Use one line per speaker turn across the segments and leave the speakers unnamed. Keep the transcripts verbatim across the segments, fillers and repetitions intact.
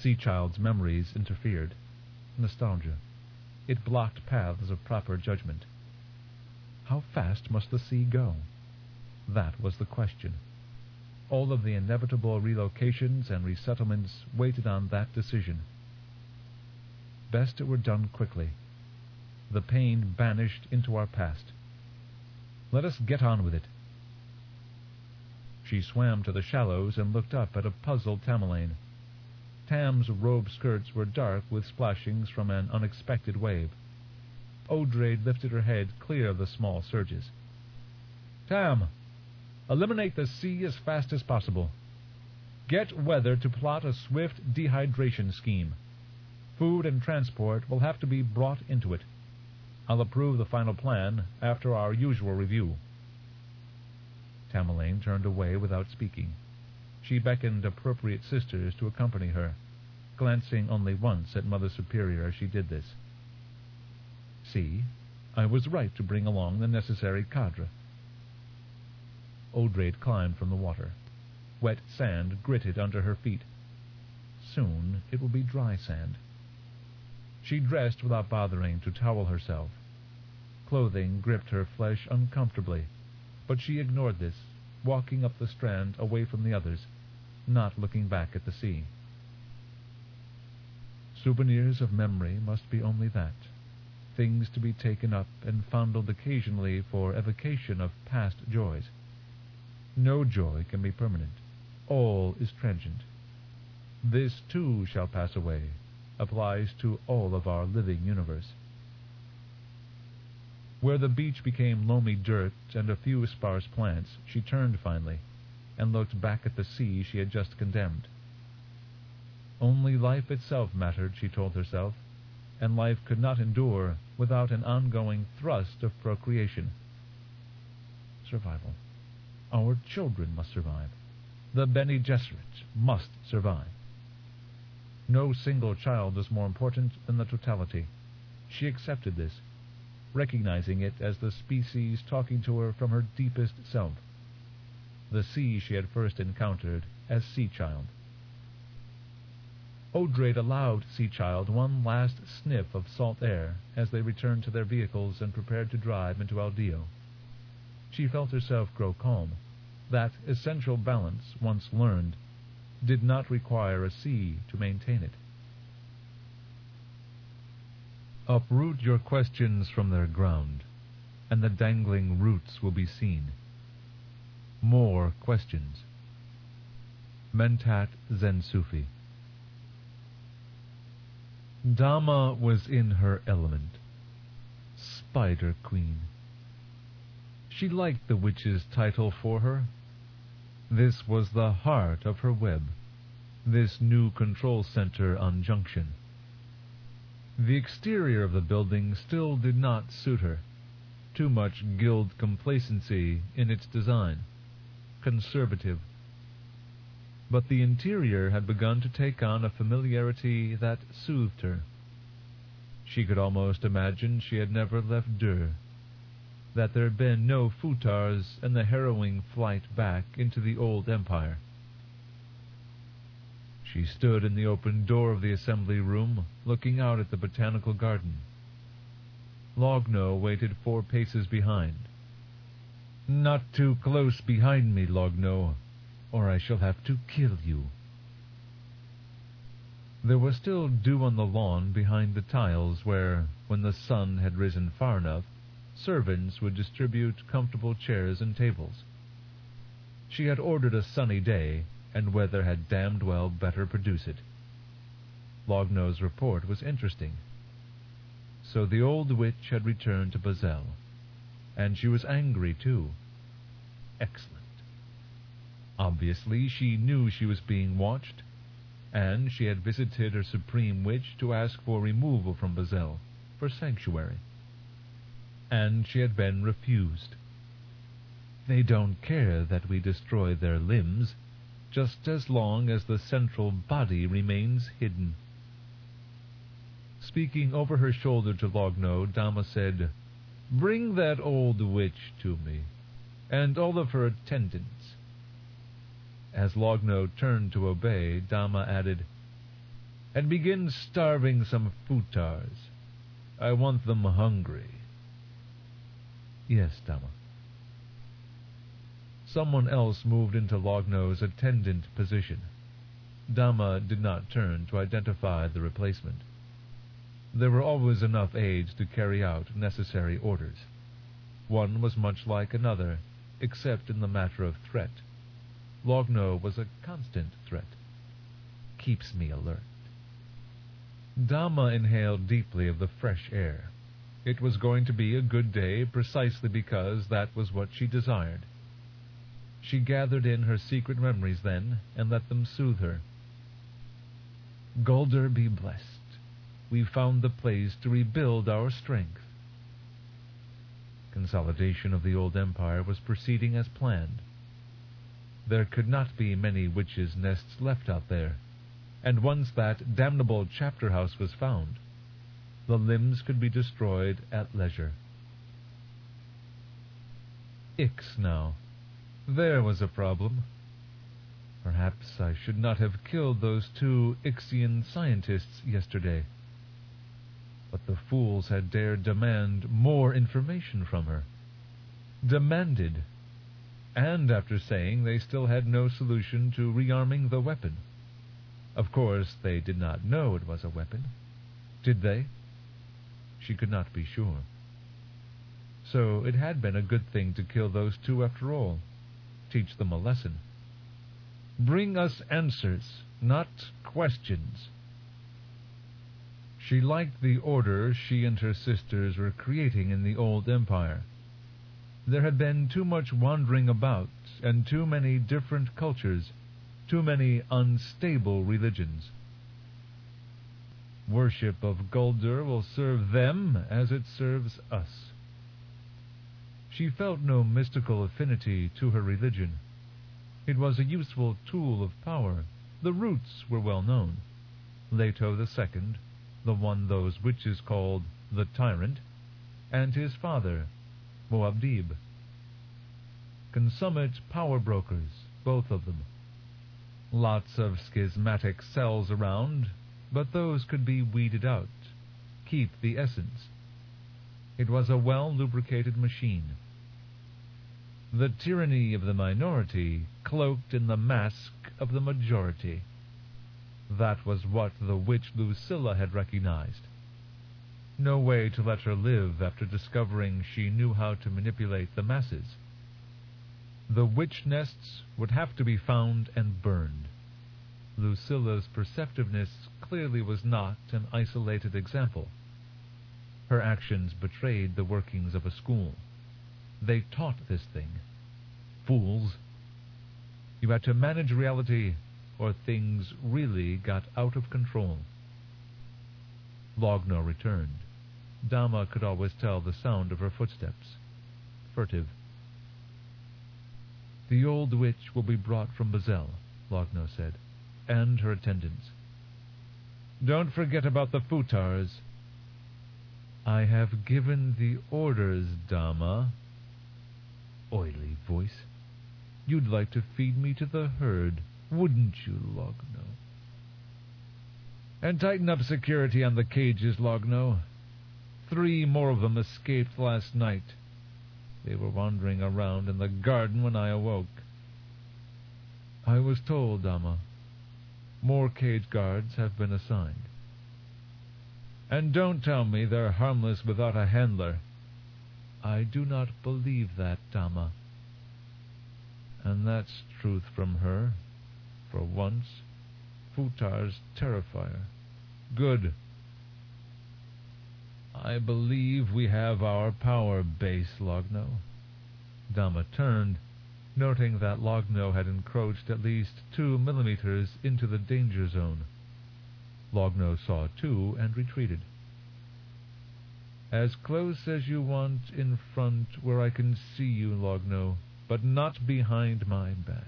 Sea-Child's memories interfered. Nostalgia. It blocked paths of proper judgment. How fast must the sea go? That was the question. All of the inevitable relocations and resettlements waited on that decision. Best it were done quickly. The pain banished into our past. Let us get on with it. She swam to the shallows and looked up at a puzzled Tamerlane. Tam's robe skirts were dark with splashings from an unexpected wave. Odrade lifted her head clear of the small surges. "Tam, eliminate the sea as fast as possible. Get Weather to plot a swift dehydration scheme. Food and transport will have to be brought into it. I'll approve the final plan after our usual review." Tamerlane turned away without speaking. She beckoned appropriate sisters to accompany her, glancing only once at Mother Superior as she did this. "See, I was right to bring along the necessary cadre." Odrade climbed from the water. Wet sand gritted under her feet. Soon it will be dry sand. She dressed without bothering to towel herself. Clothing gripped her flesh uncomfortably, but she ignored this, walking up the strand away from the others, not looking back at the sea. Souvenirs of memory must be only that, things to be taken up and fondled occasionally for evocation of past joys. No joy can be permanent. All is transient. This, too, shall pass away, applies to all of our living universe. Where the beach became loamy dirt and a few sparse plants, she turned finally, and looked back at the sea she had just condemned. Only life itself mattered, she told herself, and life could not endure without an ongoing thrust of procreation. Survival. Our children must survive. The Bene Gesserit must survive. No single child was more important than the totality. She accepted this, recognizing it as the species talking to her from her deepest self, the sea she had first encountered as Sea-Child. Odrade allowed Sea-Child one last sniff of salt air as they returned to their vehicles and prepared to drive into Aldeo. She felt herself grow calm. That essential balance, once learned, did not require a sea to maintain it. Uproot your questions from their ground, and the dangling roots will be seen. More questions. Mentat Zen Sufi. Dama was in her element. Spider Queen. She liked the witch's title for her. This was the heart of her web, this new control center on Junction. The exterior of the building still did not suit her. Too much guild complacency in its design. Conservative. But the interior had begun to take on a familiarity that soothed her. She could almost imagine she had never left Dur, that there had been no futars and the harrowing flight back into the old empire. She stood in the open door of the assembly room, looking out at the botanical garden. Logno waited four paces behind. "Not too close behind me, Logno, or I shall have to kill you." There was still dew on the lawn behind the tiles where, when the sun had risen far enough, servants would distribute comfortable chairs and tables. She had ordered a sunny day, and weather had damned well better produce it. Logno's report was interesting. So the old witch had returned to Bazel, and she was angry too. Excellent. Obviously she knew she was being watched, and she had visited her supreme witch to ask for removal from Bazel, for sanctuary. And she had been refused. They don't care that we destroy their limbs, just as long as the central body remains hidden. Speaking over her shoulder to Logno, Dama said, "Bring that old witch to me, and all of her attendants." As Logno turned to obey, Dama added, and begin starving some futars. I want them hungry. Yes, Dama. Someone else moved into Lognau's attendant position. Dama did not turn to identify the replacement. There were always enough aides to carry out necessary orders. One was much like another, except in the matter of threat. Lognau was a constant threat. Keeps me alert. Dama inhaled deeply of the fresh air. It was going to be a good day precisely because that was what she desired. She gathered in her secret memories then, and let them soothe her. Guldur be blessed. We found the place to rebuild our strength. Consolidation of the old empire was proceeding as planned. There could not be many witches' nests left out there, and once that damnable chapter house was found, the limbs could be destroyed at leisure. Ix now. There was a problem. Perhaps I should not have killed those two Ixian scientists yesterday. But the fools had dared demand more information from her. Demanded. And after saying they still had no solution to rearming the weapon. Of course, they did not know it was a weapon. Did they? She could not be sure. So it had been a good thing to kill those two after all. Teach them a lesson. Bring us answers, not questions. She liked the order she and her sisters were creating in the old empire. There had been too much wandering about, and too many different cultures, too many unstable religions. Worship of Guldur will serve them as it serves us. She felt no mystical affinity to her religion. It was a useful tool of power. The roots were well known. Leto the Second, the one those witches called the Tyrant, and his father, Muad'Dib. Consummate power brokers, both of them. Lots of schismatic cells around, but those could be weeded out. Keep the essence. It was a well-lubricated machine. The tyranny of the minority cloaked in the mask of the majority. That was what the witch Lucilla had recognized. No way to let her live after discovering she knew how to manipulate the masses. The witch nests would have to be found and burned. Lucilla's perceptiveness clearly was not an isolated example. Her actions betrayed the workings of a school. They taught this thing. Fools. You had to manage reality, or things really got out of control. Lognau returned. Dama could always tell the sound of her footsteps. Furtive. The old witch will be brought from Bazel, Lognau said, and her attendants. Don't forget about the futars. I have given the orders, Dama. Oily voice. You'd like to feed me to the herd, wouldn't you, Lognau? And tighten up security on the cages, Lognau. Three more of them escaped last night. They were wandering around in the garden when I awoke. I was told, Dama. More cage guards have been assigned. And don't tell me they're harmless without a handler. I do not believe that, Dama. And that's truth from her. For once, Futar's terrifier. Good. I believe we have our power base, Lognau. Dama turned, noting that Lognau had encroached at least two millimeters into the danger zone. Lognau saw too and retreated. As close as you want in front where I can see you, Lognau, but not behind my back.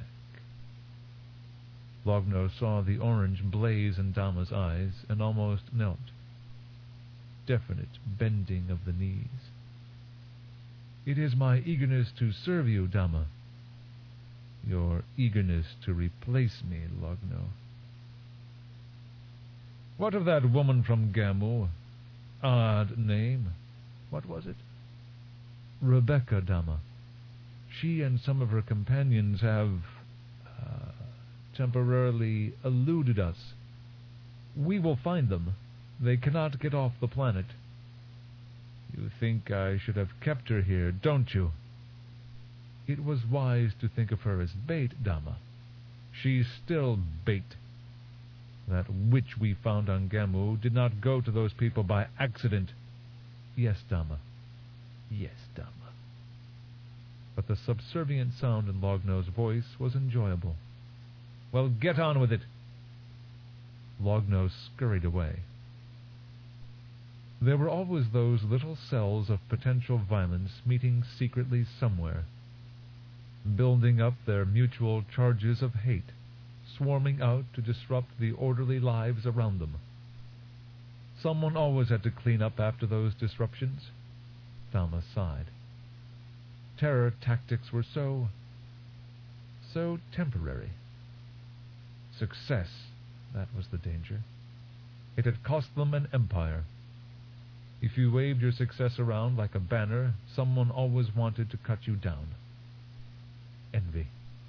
Lognau saw the orange blaze in Dama's eyes and almost knelt. Definite bending of the knees. It is my eagerness to serve you, Dama. Your eagerness to replace me, Lognau. What of that woman from Gamu? Odd name. What was it? Rebecca, Dama. She and some of her companions have uh, temporarily eluded us. We will find them. They cannot get off the planet. You think I should have kept her here, don't you? It was wise to think of her as bait, Dama. She's still bait. That witch we found on Gamu did not go to those people by accident. Yes, Dama. Yes, Dama. But the subservient sound in Logno's voice was enjoyable. Well, get on with it. Logno scurried away. There were always those little cells of potential violence meeting secretly somewhere, building up their mutual charges of hate, swarming out to disrupt the orderly lives around them. Someone always had to clean up after those disruptions. Thalma sighed. Terror tactics were so... so temporary. Success, that was the danger. It had cost them an empire. If you waved your success around like a banner, someone always wanted to cut you down. Envy.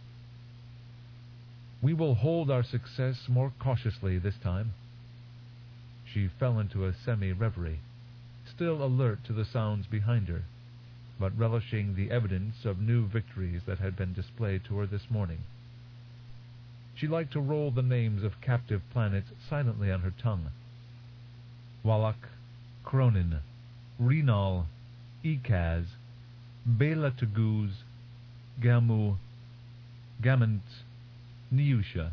We will hold our success more cautiously this time. She fell into a semi-reverie, still alert to the sounds behind her, but relishing the evidence of new victories that had been displayed to her this morning. She liked to roll the names of captive planets silently on her tongue. Wallach, Cronin, Renal, Ekaz, Bela Taguz, Gamu, Gamant, Niusha.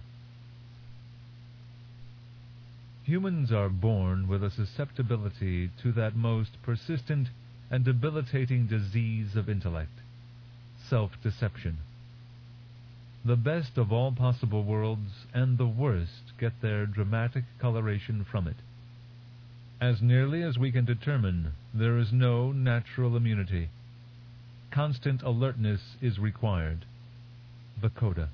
Humans are born with a susceptibility to that most persistent and debilitating disease of intellect, self-deception. The best of all possible worlds and the worst get their dramatic coloration from it. As nearly as we can determine, there is no natural immunity. Constant alertness is required. The Coda.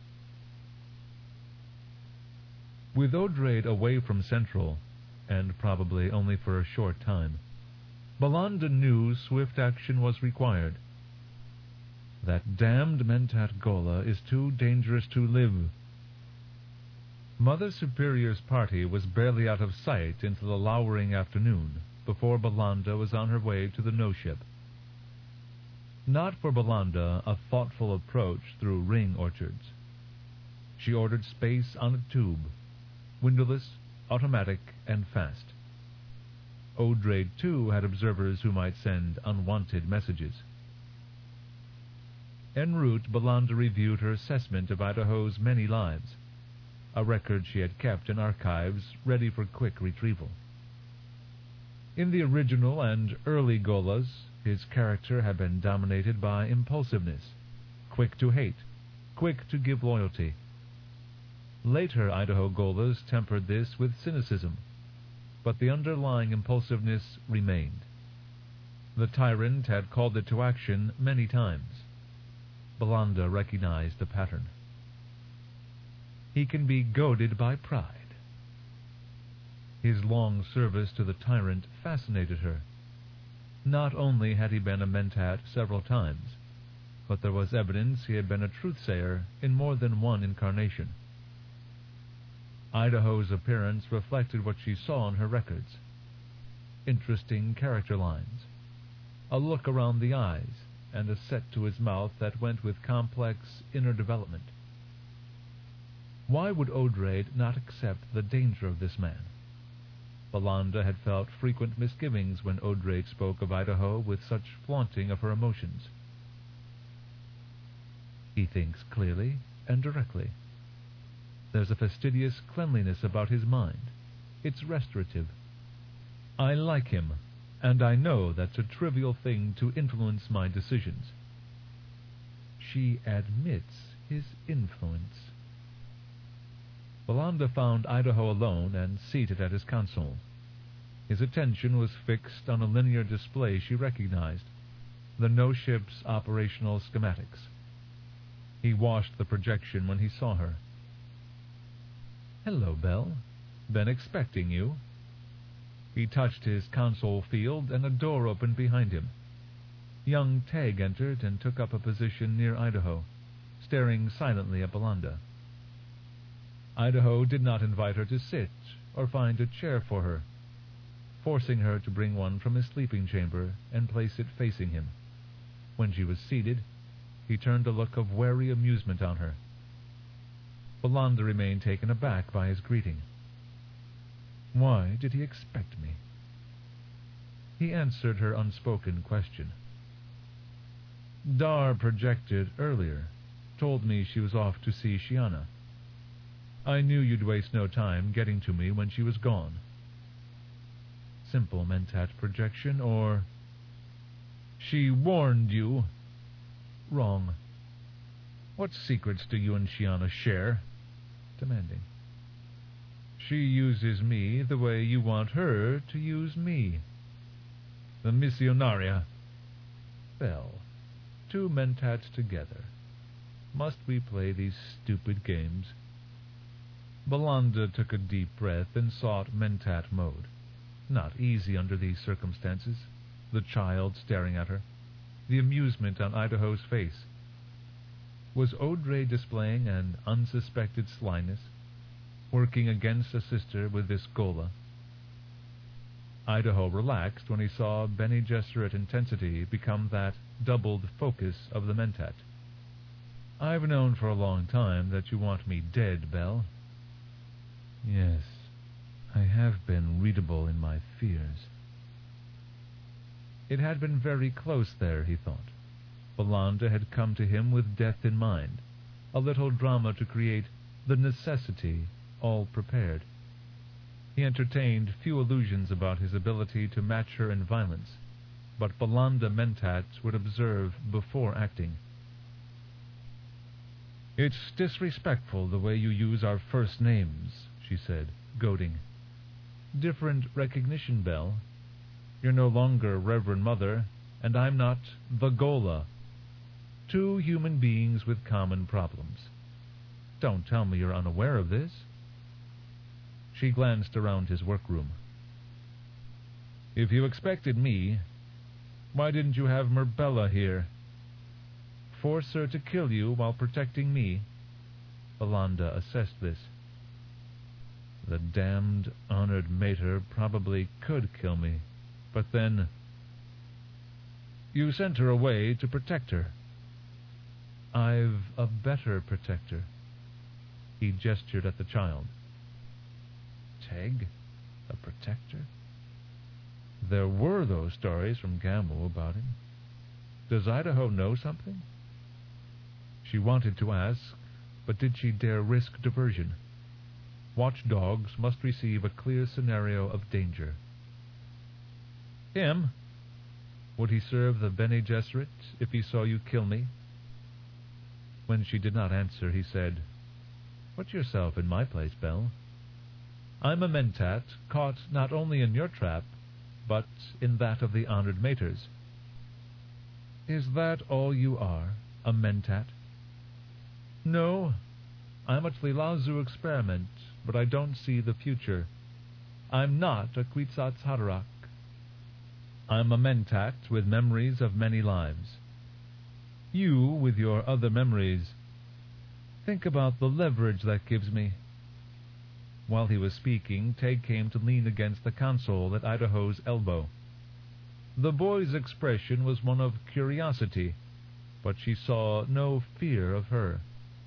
With Odrade away from Central, and probably only for a short time, Balanda knew swift action was required. That damned Mentat Gola is too dangerous to live. Mother Superior's party was barely out of sight into the lowering afternoon, before Balanda was on her way to the no-ship. Not for Balanda a thoughtful approach through ring orchards. She ordered space on a tube, windowless, automatic, and fast. Odrade, too, had observers who might send unwanted messages. En route, Balanda reviewed her assessment of Idaho's many lives, a record she had kept in archives ready for quick retrieval. In the original and early Golas, his character had been dominated by impulsiveness, quick to hate, quick to give loyalty. Later Idaho Golas tempered this with cynicism, but the underlying impulsiveness remained. The tyrant had called it to action many times. Balanda recognized the pattern. He can be goaded by pride. His long service to the tyrant fascinated her. Not only had he been a Mentat several times, but there was evidence he had been a truthsayer in more than one incarnation. Idaho's appearance reflected what she saw in her records. Interesting character lines, a look around the eyes, and a set to his mouth that went with complex inner development. Why would Odrade not accept the danger of this man? Balanda had felt frequent misgivings when Odrade spoke of Idaho with such flaunting of her emotions. He thinks clearly and directly. There's a fastidious cleanliness about his mind. It's restorative. I like him, and I know that's a trivial thing to influence my decisions. She admits his influence. Balanda found Idaho alone and seated at his console. His attention was fixed on a linear display she recognized, the no-ship's operational schematics. He washed the projection when he saw her. "Hello, Belle. Been expecting you," He touched his console field, and a door opened behind him. Young Teg entered and took up a position near Idaho, staring silently at Belanda. Idaho did not invite her to sit or find a chair for her, forcing her to bring one from his sleeping chamber and place it facing him. When she was seated, he turned a look of wary amusement on her. Belanda remained taken aback by his greeting. Why did he expect me? He answered her unspoken question. Dar projected earlier, told me she was off to see Shiana. I knew you'd waste no time getting to me when she was gone. Simple Mentat projection, or... She warned you. Wrong. What secrets do you and Shiana share? Demanding. She uses me the way you want her to use me. The Missionaria. Bell. Two Mentats together. Must we play these stupid games? Belanda took a deep breath and sought Mentat mode. Not easy under these circumstances. The child staring at her. The amusement on Idaho's face. Was Audrey displaying an unsuspected slyness, working against a sister with this Gola? Idaho relaxed when he saw Bene Gesserit intensity become that doubled focus of the Mentat. I've known for a long time that you want me dead, Bell. Yes, I have been readable in my fears. It had been very close there, he thought. Belanda had come to him with death in mind, a little drama to create the necessity, all prepared. He entertained few illusions about his ability to match her in violence, but Belanda Mentat would observe before acting. It's disrespectful the way you use our first names, she said, goading. Different recognition, Bell. You're no longer Reverend Mother, and I'm not the Gola. Two human beings with common problems. Don't tell me you're unaware of this. She glanced around his workroom. If you expected me, why didn't you have Merbella here? Force her to kill you while protecting me? Belanda assessed this. The damned honored mater probably could kill me, but then... You sent her away to protect her. I've a better protector. He gestured at the child. Teg? A protector? There were those stories from Gamu about him. Does Idaho know something? She wanted to ask, but did she dare risk diversion? Watchdogs must receive a clear scenario of danger. Him? Would he serve the Bene Gesserit if he saw you kill me? When she did not answer, he said, Put yourself in my place, Bell. I'm a Mentat, caught not only in your trap, but in that of the honored maters. Is that all you are, a Mentat? No, I'm a Tlilazu experiment, but I don't see the future. I'm not a Kwisatz Haderach. I'm a Mentat with memories of many lives. You with your other memories. Think about the leverage that gives me. While he was speaking, Teg came to lean against the console at Idaho's elbow. The boy's expression was one of curiosity, but she saw no fear of her.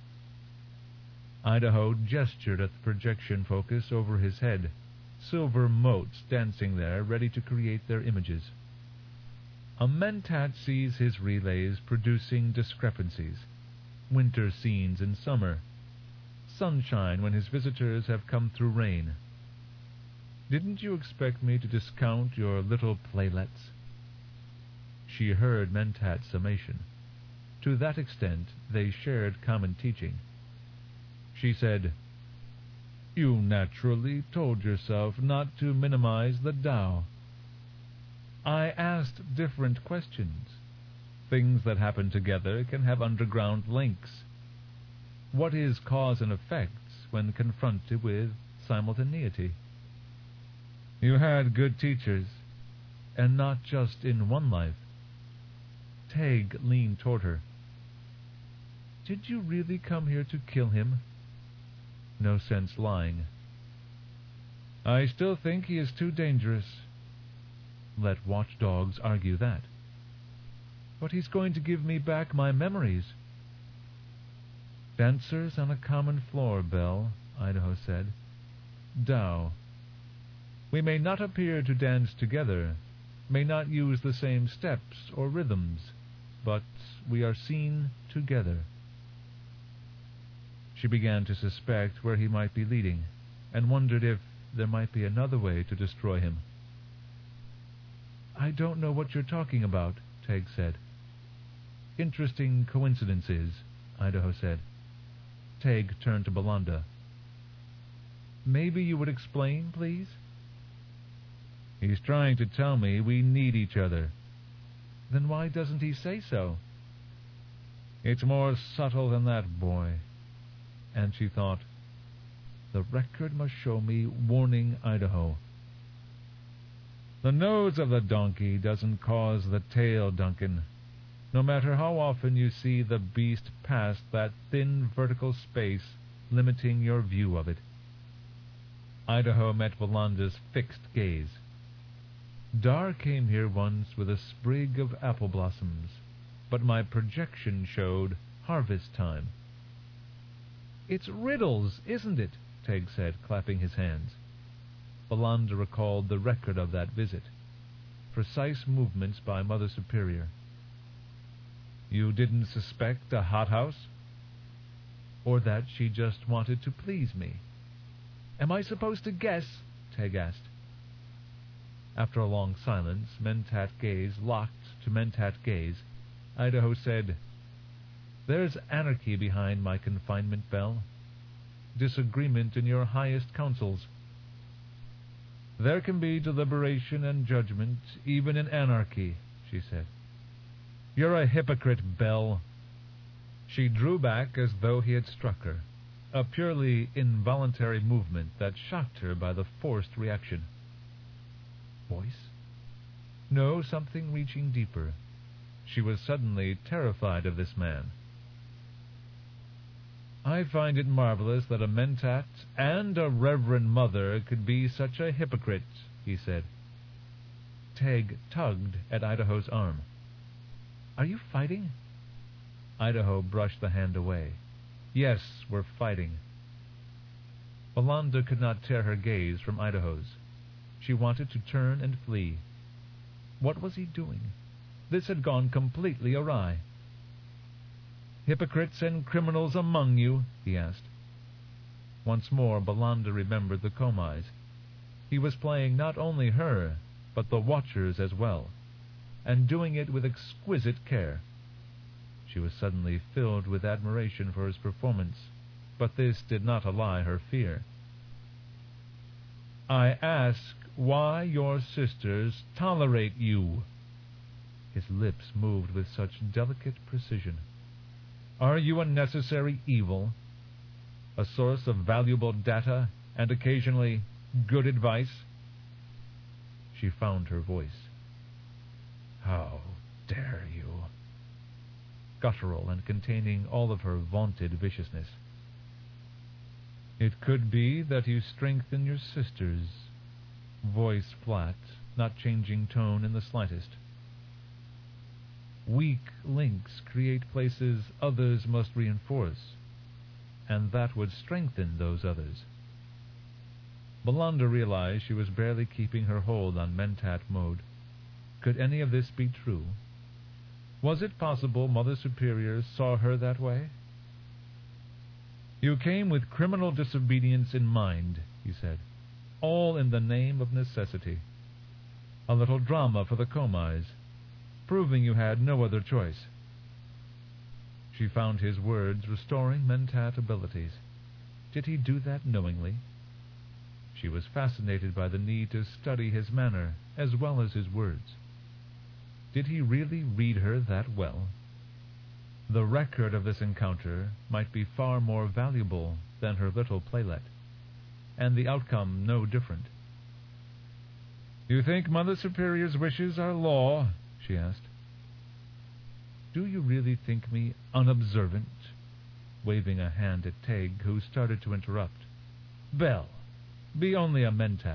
Idaho gestured at the projection focus over his head, silver motes dancing there, ready to create their images. A Mentat sees his relays producing discrepancies, winter scenes in summer, sunshine when his visitors have come through rain. Didn't you expect me to discount your little playlets? She heard Mentat's summation. To that extent, they shared common teaching. She said, You naturally told yourself not to minimize the Tao. I asked different questions. Things that happen together can have underground links. What is cause and effect when confronted with simultaneity? You had good teachers, and not just in one life. Teg leaned toward her. Did you really come here to kill him? No sense lying. I still think he is too dangerous. Let watchdogs argue that. But he's going to give me back my memories. Dancers on a common floor, Belle, Idaho said. Tao. We may not appear to dance together, may not use the same steps or rhythms, but we are seen together. She began to suspect where he might be leading, and wondered if there might be another way to destroy him. I don't know what you're talking about, Teg said. Interesting coincidences, Idaho said. Teg turned to Belanda. Maybe you would explain, please? He's trying to tell me we need each other. Then why doesn't he say so? It's more subtle than that, boy. And she thought, the record must show me warning Idaho. The nose of the donkey doesn't cause the tail, Duncan. No matter how often you see the beast pass that thin vertical space limiting your view of it. Idaho met Belanda's fixed gaze. Dar came here once with a sprig of apple blossoms, but my projection showed harvest time. It's riddles, isn't it? Teg said, clapping his hands. Belanda recalled the record of that visit. Precise movements by Mother Superior. You didn't suspect a hothouse? Or that she just wanted to please me? Am I supposed to guess? Teg asked. After a long silence, Mentat gaze locked to Mentat gaze, Idaho said, There's anarchy behind my confinement, Belle. Disagreement in your highest councils. There can be deliberation and judgment, even in anarchy, she said. You're a hypocrite, Belle. She drew back as though he had struck her, a purely involuntary movement that shocked her by the forced reaction. Voice? No, something reaching deeper. She was suddenly terrified of this man. I find it marvelous that a Mentat and a Reverend Mother could be such a hypocrite, he said. Teg tugged at Idaho's arm. Are you fighting? Idaho brushed the hand away. Yes, we're fighting. Belanda could not tear her gaze from Idaho's. She wanted to turn and flee. What was he doing? This had gone completely awry. Hypocrites and criminals among you? He asked. Once more Belanda remembered the Komais. He was playing not only her, but the Watchers as well, and doing it with exquisite care. She was suddenly filled with admiration for his performance, but this did not allay her fear. I ask why your sisters tolerate you. His lips moved with such delicate precision. Are you a necessary evil, a source of valuable data and occasionally good advice? She found her voice. How dare you? Guttural and containing all of her vaunted viciousness. It could be that you strengthen your sisters. Voice flat, not changing tone in the slightest. Weak links create places others must reinforce, and that would strengthen those others. Belanda realized she was barely keeping her hold on Mentat mode. Could any of this be true? Was it possible Mother Superior saw her that way? You came with criminal disobedience in mind, he said, all in the name of necessity. A little drama for the Komais, proving you had no other choice. She found his words restoring Mentat abilities. Did he do that knowingly? She was fascinated by the need to study his manner as well as his words. Did he really read her that well? The record of this encounter might be far more valuable than her little playlet, and the outcome no different. You think Mother Superior's wishes are law? She asked. Do you really think me unobservant? Waving a hand at Teg, who started to interrupt. Bell, be only a mentat.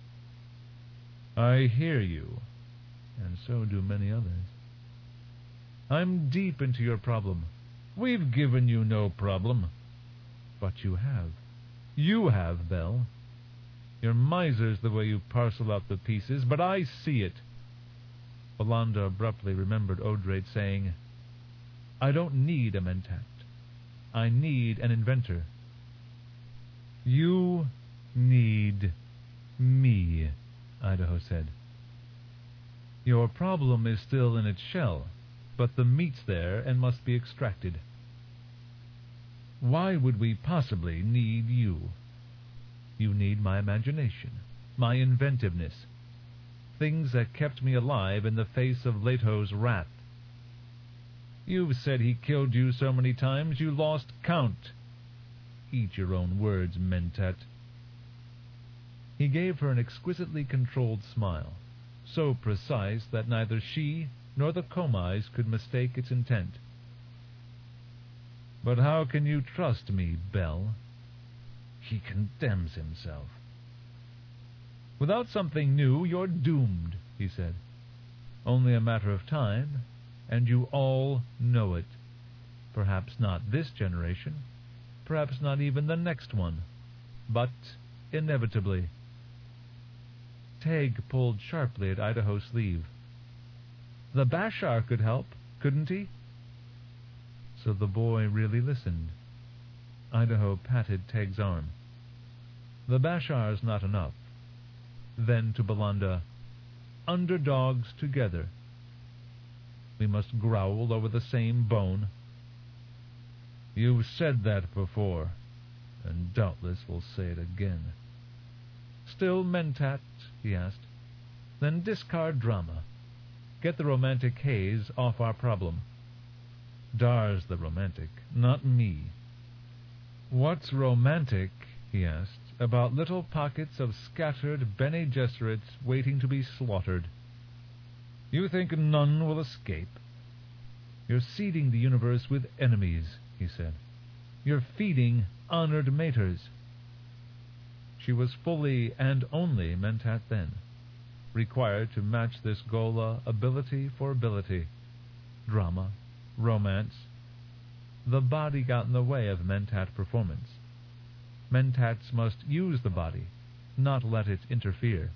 I hear you, and so do many others. I'm deep into your problem. We've given you no problem. But you have. You have, Bell. You're misers the way you parcel out the pieces, but I see it. Belanda abruptly remembered Odrade saying, I don't need a mentat. I need an inventor. You need me, Idaho said. Your problem is still in its shell, but the meat's there and must be extracted. Why would we possibly need you? You need my imagination, my inventiveness, things that kept me alive in the face of Leto's wrath. You've said he killed you so many times you lost count. Eat your own words, mentat. He gave her an exquisitely controlled smile, so precise that neither she nor the Komais could mistake its intent. But how can you trust me, Bell? He condemns himself. Without something new, you're doomed, he said. Only a matter of time, and you all know it. Perhaps not this generation, perhaps not even the next one, but inevitably. Teg pulled sharply at Idaho's sleeve. The Bashar could help, couldn't he? So the boy really listened. Idaho patted Teg's arm. The Bashar's not enough. Then to Belanda, underdogs together. We must growl over the same bone. You've said that before, and doubtless will say it again. Still mentat? He asked. Then discard drama. Get the romantic haze off our problem. Dar's the romantic, not me. What's romantic, he asked, about little pockets of scattered Bene Gesserits waiting to be slaughtered? You think none will escape? You're seeding the universe with enemies, he said. You're feeding honored maters. She was fully and only mentat then, required to match this Gola ability for ability. Drama, romance. The body got in the way of mentat performance. Mentats must use the body, not let it interfere.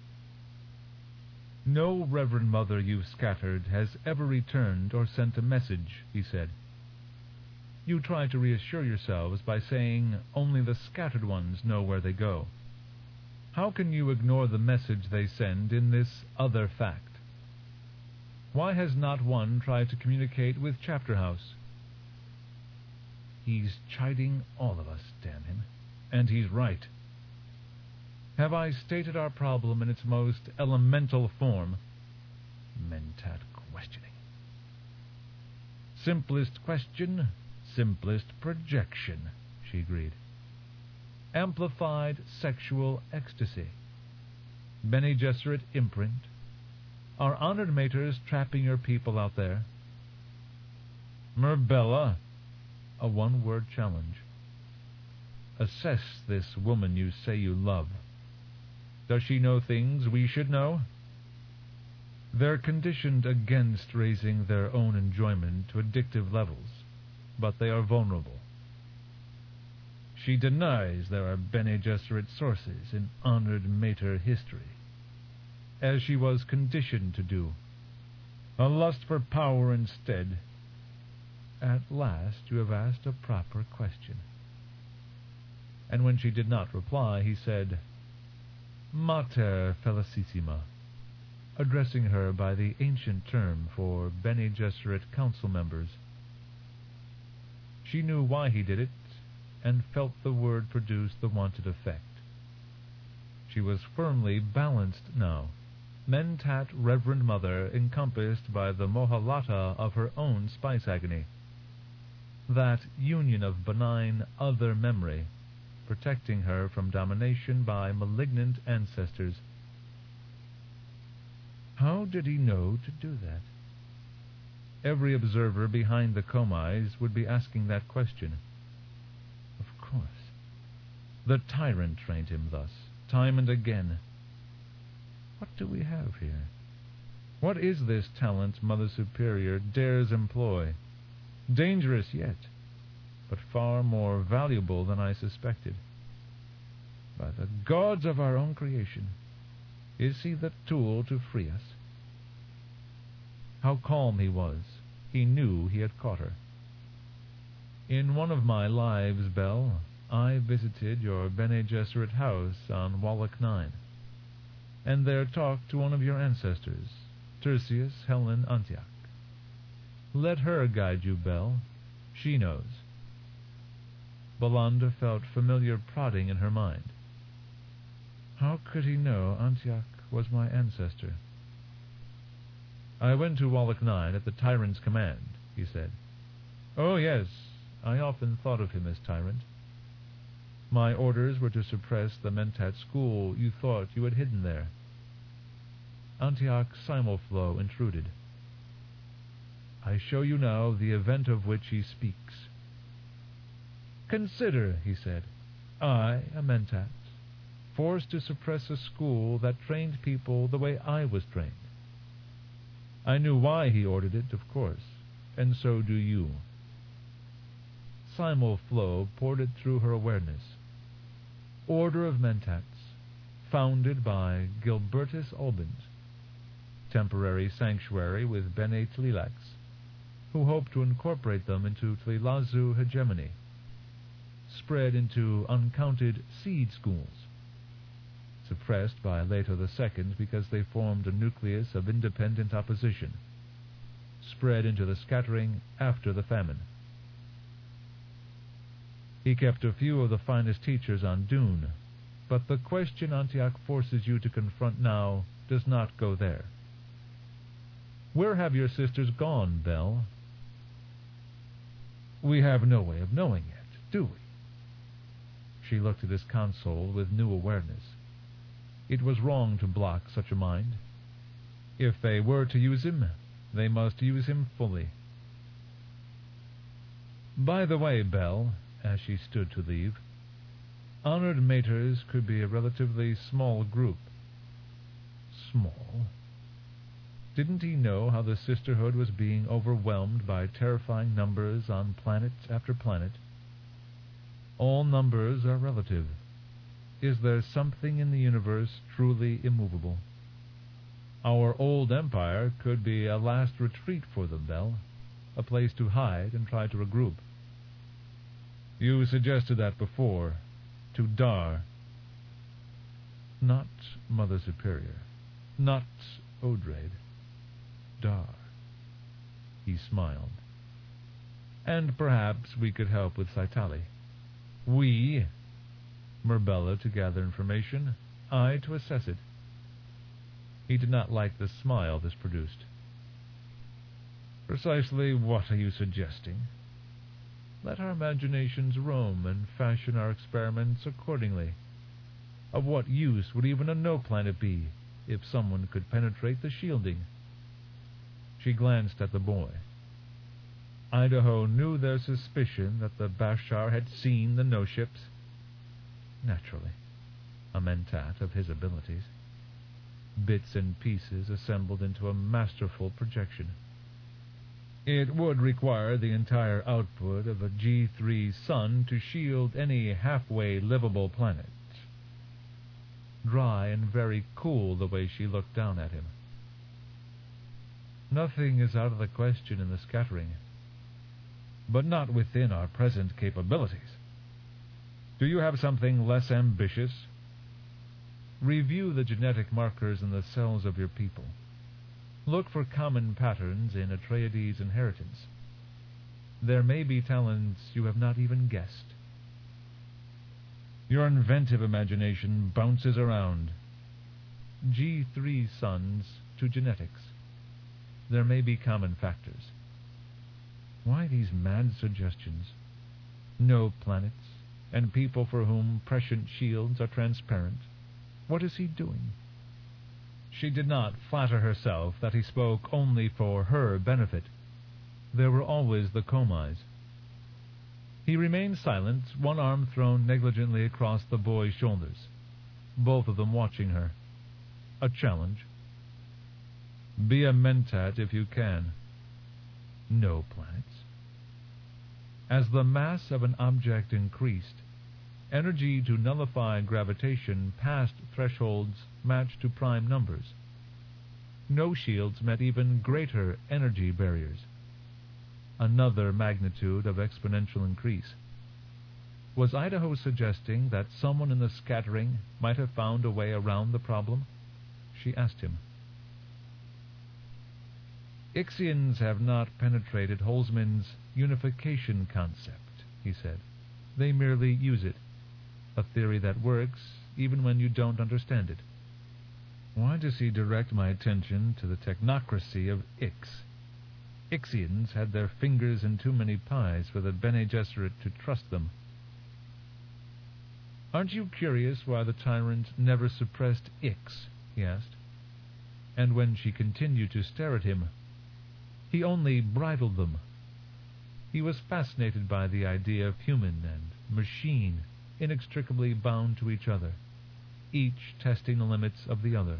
No Reverend Mother you've scattered has ever returned or sent a message, he said. You try to reassure yourselves by saying only the scattered ones know where they go. How can you ignore the message they send in this other fact? Why has not one tried to communicate with Chapter House? He's chiding all of us, damn him. And he's right. Have I stated our problem in its most elemental form? Mentat questioning. Simplest question, simplest projection, she agreed. Amplified sexual ecstasy. Bene Gesserit imprint. Are honored maters trapping your people out there? Merbella, a one-word challenge. Assess this woman you say you love. Does she know things we should know? They're conditioned against raising their own enjoyment to addictive levels, but they are vulnerable. She denies there are Bene Gesserit sources in honored mater history, as she was conditioned to do. A lust for power instead. At last you have asked a proper question. And when she did not reply, he said, Mater Felicissima, addressing her by the ancient term for Bene Gesserit council members. She knew why he did it, and felt the word produce the wanted effect. She was firmly balanced now, mentat Reverend Mother encompassed by the mohalata of her own spice agony. That union of benign other memory, protecting her from domination by malignant ancestors. How did he know to do that? Every observer behind the Komais would be asking that question. Of course. The tyrant trained him thus, time and again. What do we have here? What is this talent Mother Superior dares employ? Dangerous yet, but far more valuable than I suspected. By the gods of our own creation, is he the tool to free us? How calm he was. He knew he had caught her. In one of my lives, Belle, I visited your Bene Gesserit house on Wallach Nine, and there talked to one of your ancestors, Tertius Helen Antioch. Let her guide you, Belle. She knows. Belanda felt familiar prodding in her mind. How could he know Antioch was my ancestor? I went to Wallach Nine at the tyrant's command, he said. Oh, yes, I often thought of him as tyrant. My orders were to suppress the Mentat school you thought you had hidden there. Antioch Simulflow intruded. I show you now the event of which he speaks. Consider, he said, I, a Mentat, forced to suppress a school that trained people the way I was trained. I knew why he ordered it, of course, and so do you. Simulflow poured it through her awareness. Order of Mentats, founded by Gilbertus Albans, temporary sanctuary with Bene Tlilax, who hoped to incorporate them into Tlilazu hegemony, spread into uncounted seed schools, suppressed by Leto the Second because they formed a nucleus of independent opposition, spread into the scattering after the famine. He kept a few of the finest teachers on Dune, but the question Antioch forces you to confront now does not go there. Where have your sisters gone, Belle? We have no way of knowing yet, do we? She looked at his console with new awareness. It was wrong to block such a mind. If they were to use him, they must use him fully. By the way, Belle, as she stood to leave, honored maters could be a relatively small group. Small? Didn't he know how the sisterhood was being overwhelmed by terrifying numbers on planet after planet? All numbers are relative. Is there something in the universe truly immovable? Our old empire could be a last retreat for them, Belle, a place to hide and try to regroup. You suggested that before, to Dar. Not Mother Superior, not Odraid. Dar. He smiled. And perhaps we could help with Saitali. We, Merbella to gather information, I to assess it. He did not like the smile this produced. Precisely what are you suggesting? Let our imaginations roam and fashion our experiments accordingly. Of what use would even a no-planet be if someone could penetrate the shielding? She glanced at the boy. Idaho knew their suspicion that the Bashar had seen the no-ships. Naturally, a Mentat of his abilities. Bits and pieces assembled into a masterful projection. It would require the entire output of a G three sun to shield any halfway livable planet. Dry and very cool the way she looked down at him. Nothing is out of the question in the scattering, but not within our present capabilities. Do you have something less ambitious? Review the genetic markers in the cells of your people. Look for common patterns in Atreides inheritance. There may be talents you have not even guessed. Your inventive imagination bounces around. G three sons to genetics. There may be common factors. Why these mad suggestions? No planets, and people for whom prescient shields are transparent. What is he doing? She did not flatter herself that he spoke only for her benefit. There were always the Comys. He remained silent, one arm thrown negligently across the boy's shoulders, both of them watching her. A challenge. Be a mentat if you can. No planets. As the mass of an object increased, energy to nullify gravitation passed thresholds matched to prime numbers. No shields met even greater energy barriers. Another magnitude of exponential increase. Was Idaho suggesting that someone in the scattering might have found a way around the problem? She asked him. Ixians have not penetrated Holzman's unification concept, he said. They merely use it, a theory that works even when you don't understand it. Why does he direct my attention to the technocracy of Ix? Ixians had their fingers in too many pies for the Bene Gesserit to trust them. Aren't you curious why the tyrant never suppressed Ix? He asked. And when she continued to stare at him, he only bridled them. He was fascinated by the idea of human and machine inextricably bound to each other, each testing the limits of the other.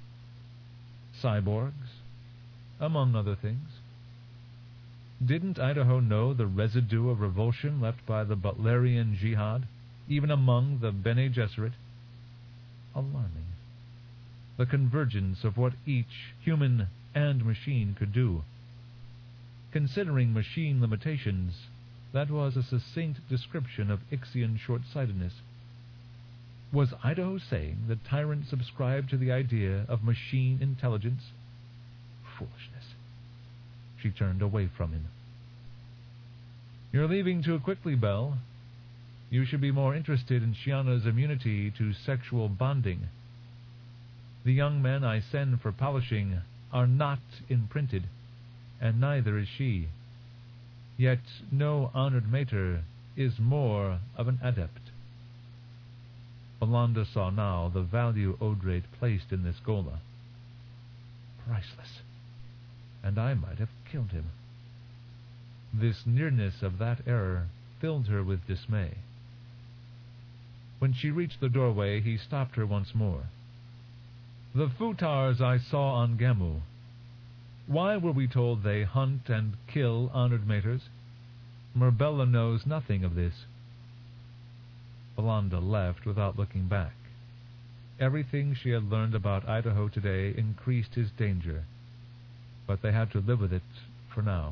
Cyborgs, among other things. Didn't Idaho know the residue of revulsion left by the Butlerian Jihad, even among the Bene Gesserit? Alarming. The convergence of what each human and machine could do. Considering machine limitations, that was a succinct description of Ixian short-sightedness. Was Idaho saying the tyrant subscribed to the idea of machine intelligence? Foolishness. She turned away from him. You're leaving too quickly, Belle. You should be more interested in Shiana's immunity to sexual bonding. The young men I send for polishing are not imprinted, and neither is she. Yet no honored mater is more of an adept. Belanda saw now the value Odrade placed in this Gola. Priceless. And I might have killed him. This nearness of that error filled her with dismay. When she reached the doorway, he stopped her once more. The Futars I saw on Gamu. Why were we told they hunt and kill honored maters? Murbella knows nothing of this. Belanda left without looking back. Everything she had learned about Idaho today increased his danger, but they had to live with it for now.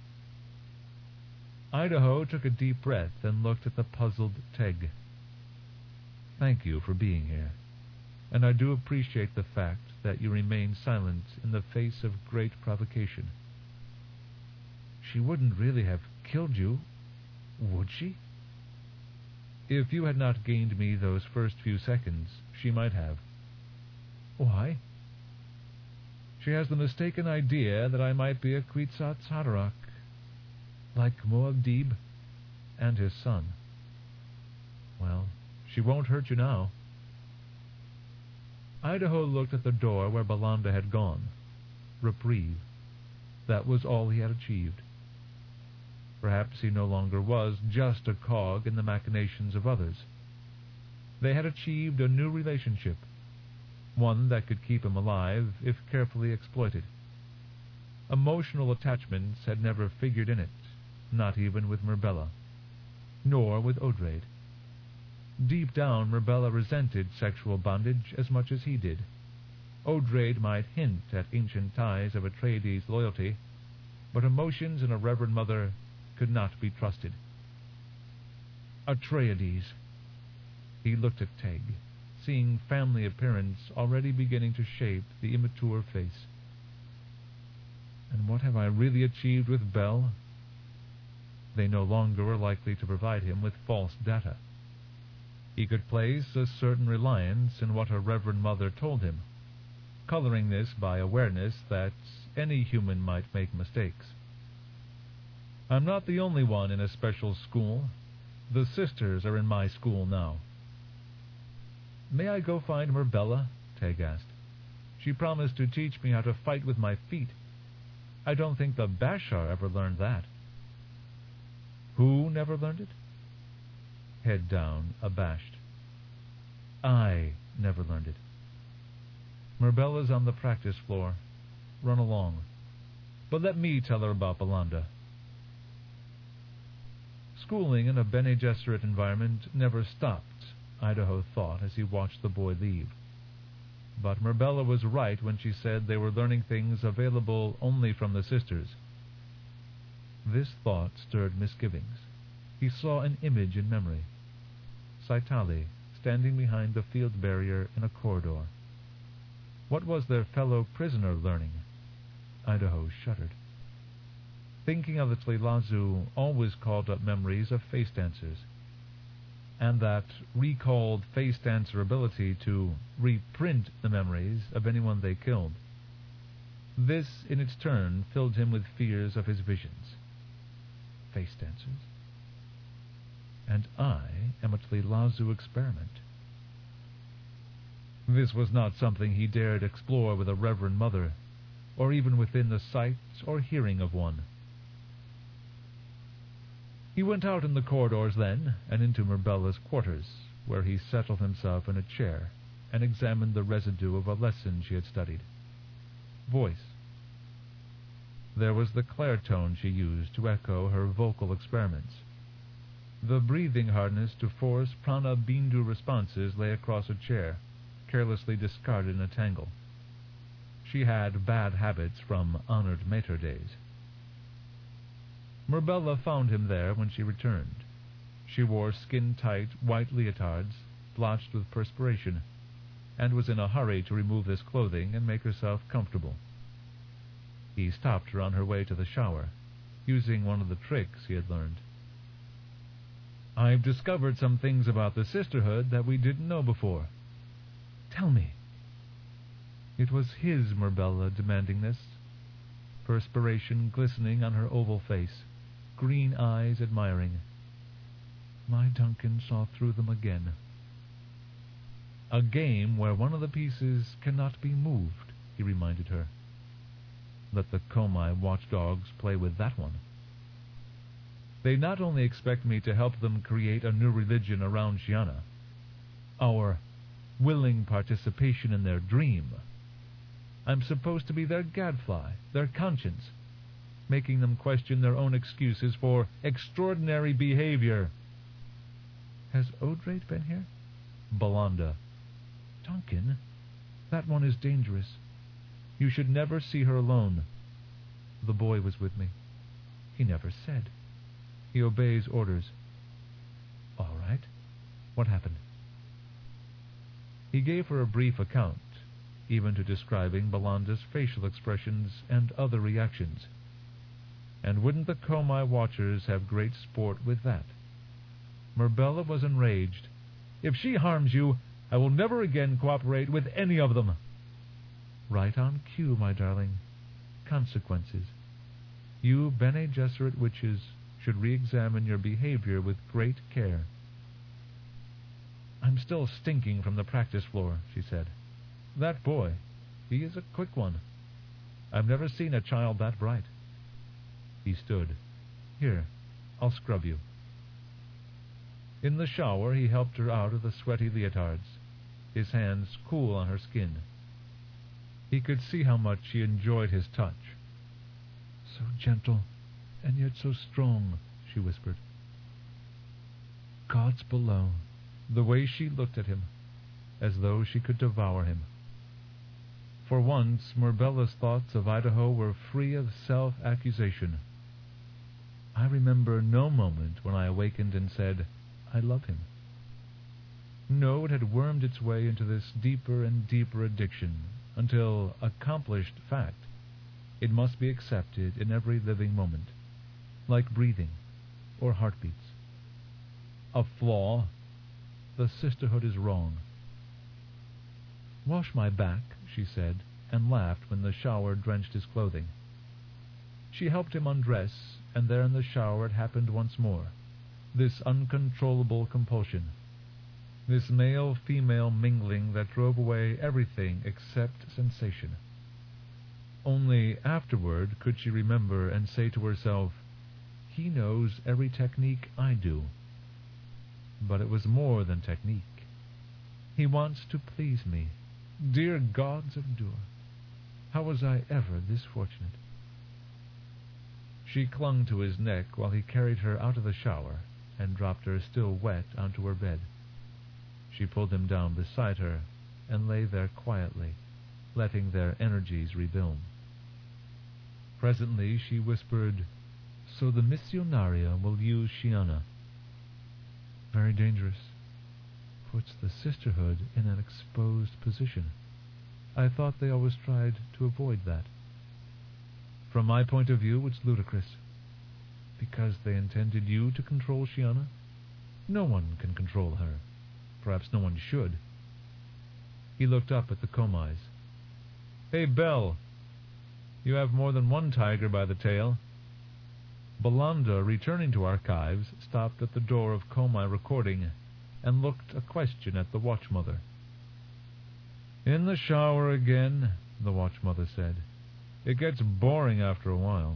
Idaho took a deep breath and looked at the puzzled Teg. Thank you for being here, and I do appreciate the fact that you remain silent in the face of great provocation. She wouldn't really have killed you, would she? If you had not gained me those first few seconds, she might have. Why? She has the mistaken idea that I might be a Kwisatz Haderach, like Muad'Dib and his son. Well, she won't hurt you now. Idaho looked at the door where Belanda had gone. Reprieve. That was all he had achieved. Perhaps he no longer was just a cog in the machinations of others. They had achieved a new relationship, one that could keep him alive if carefully exploited. Emotional attachments had never figured in it, not even with Murbella, nor with Odrade. Deep down, Murbella resented sexual bondage as much as he did. Odrade might hint at ancient ties of Atreides loyalty, but emotions in a reverend mother could not be trusted. Atreides. He looked at Teg, seeing family appearance already beginning to shape the immature face. And what have I really achieved with Bel? They no longer were likely to provide him with false data. He could place a certain reliance in what her reverend mother told him, coloring this by awareness that any human might make mistakes. I'm not the only one in a special school. The sisters are in my school now. May I go find Murbella? Teg asked. She promised to teach me how to fight with my feet. I don't think the Bashar ever learned that." "Who never learned it?" Head down, abashed. "I never learned it. Mirbella's on the practice floor. Run along. But let me tell her about Balanda." Schooling in a Bene Gesserit environment never stopped, Idaho thought as he watched the boy leave. But Mirbella was right when she said they were learning things available only from the sisters. This thought stirred misgivings. He saw an image in memory. Saitali, standing behind the field barrier in a corridor. What was their fellow prisoner learning? Idaho shuddered. Thinking of the Tleilazu always called up memories of face dancers, and that recalled face dancer ability to reprint the memories of anyone they killed. This, in its turn, filled him with fears of his visions. Face dancers? And I am a Tleilazu experiment. This was not something he dared explore with a reverend mother, or even within the sight or hearing of one. He went out in the corridors then, and into Mirbella's quarters, where he settled himself in a chair and examined the residue of a lesson she had studied. Voice. There was the claritone she used to echo her vocal experiments. The breathing harness to force prana bindu responses lay across a chair, carelessly discarded in a tangle. She had bad habits from honored mater days. Mirbella found him there when she returned. She wore skin-tight white leotards, blotched with perspiration, and was in a hurry to remove this clothing and make herself comfortable. He stopped her on her way to the shower, using one of the tricks he had learned. "I've discovered some things about the sisterhood that we didn't know before." "Tell me." It was his Mirbella demanding this, perspiration glistening on her oval face, green eyes admiring. My Duncan saw through them again. "A game where one of the pieces cannot be moved," he reminded her. "Let the Komai watchdogs play with that one. They not only expect me to help them create a new religion around Shiana, our willing participation in their dream. I'm supposed to be their gadfly, their conscience, making them question their own excuses for extraordinary behavior." "Has Odrate been here?" "Balanda." "Duncan, that one is dangerous. You should never see her alone." "The boy was with me." "He never said." "He obeys orders." "All right. What happened?" He gave her a brief account, even to describing Balanda's facial expressions and other reactions. And wouldn't the Komai watchers have great sport with that? Mirbella was enraged. "If she harms you, I will never again cooperate with any of them." "Right on cue, my darling. Consequences. You Bene Gesserit witches should re-examine your behavior with great care." "I'm still stinking from the practice floor," she said. "That boy, he is a quick one. I've never seen a child that bright." He stood. "Here, I'll scrub you." In the shower he helped her out of the sweaty leotards, his hands cool on her skin. He could see how much she enjoyed his touch. "So gentle, and yet so strong," she whispered. Gods below, the way she looked at him, as though she could devour him. For once, Mirbella's thoughts of Idaho were free of self-accusation. "I remember no moment when I awakened and said, 'I love him.' No, it had wormed its way into this deeper and deeper addiction, until, accomplished fact, it must be accepted in every living moment, like breathing or heartbeats. A flaw. The sisterhood is wrong." "Wash my back," she said, and laughed when the shower drenched his clothing. She helped him undress, and there in the shower it happened once more, this uncontrollable compulsion. this male-female mingling that drove away everything except sensation. Only afterward could she remember and say to herself, "He knows every technique I do." But it was more than technique. He wants to please me. Dear gods of Dur, how was I ever this fortunate? She clung to his neck while he carried her out of the shower and dropped her still wet onto her bed. She pulled him down beside her and lay there quietly, letting their energies rebuild. Presently she whispered, "So the Missionaria will use Shiana. Very dangerous. Puts the sisterhood in an exposed position. I thought they always tried to avoid that. From my point of view, it's ludicrous. Because they intended you to control Shiana? No one can control her. Perhaps no one should." He looked up at the Komais. "Hey, Bell, you have more than one tiger by the tail." Belanda, returning to archives, stopped at the door of Komai recording and looked a question at the watchmother. "In the shower again," the watchmother said. "It gets boring after a while."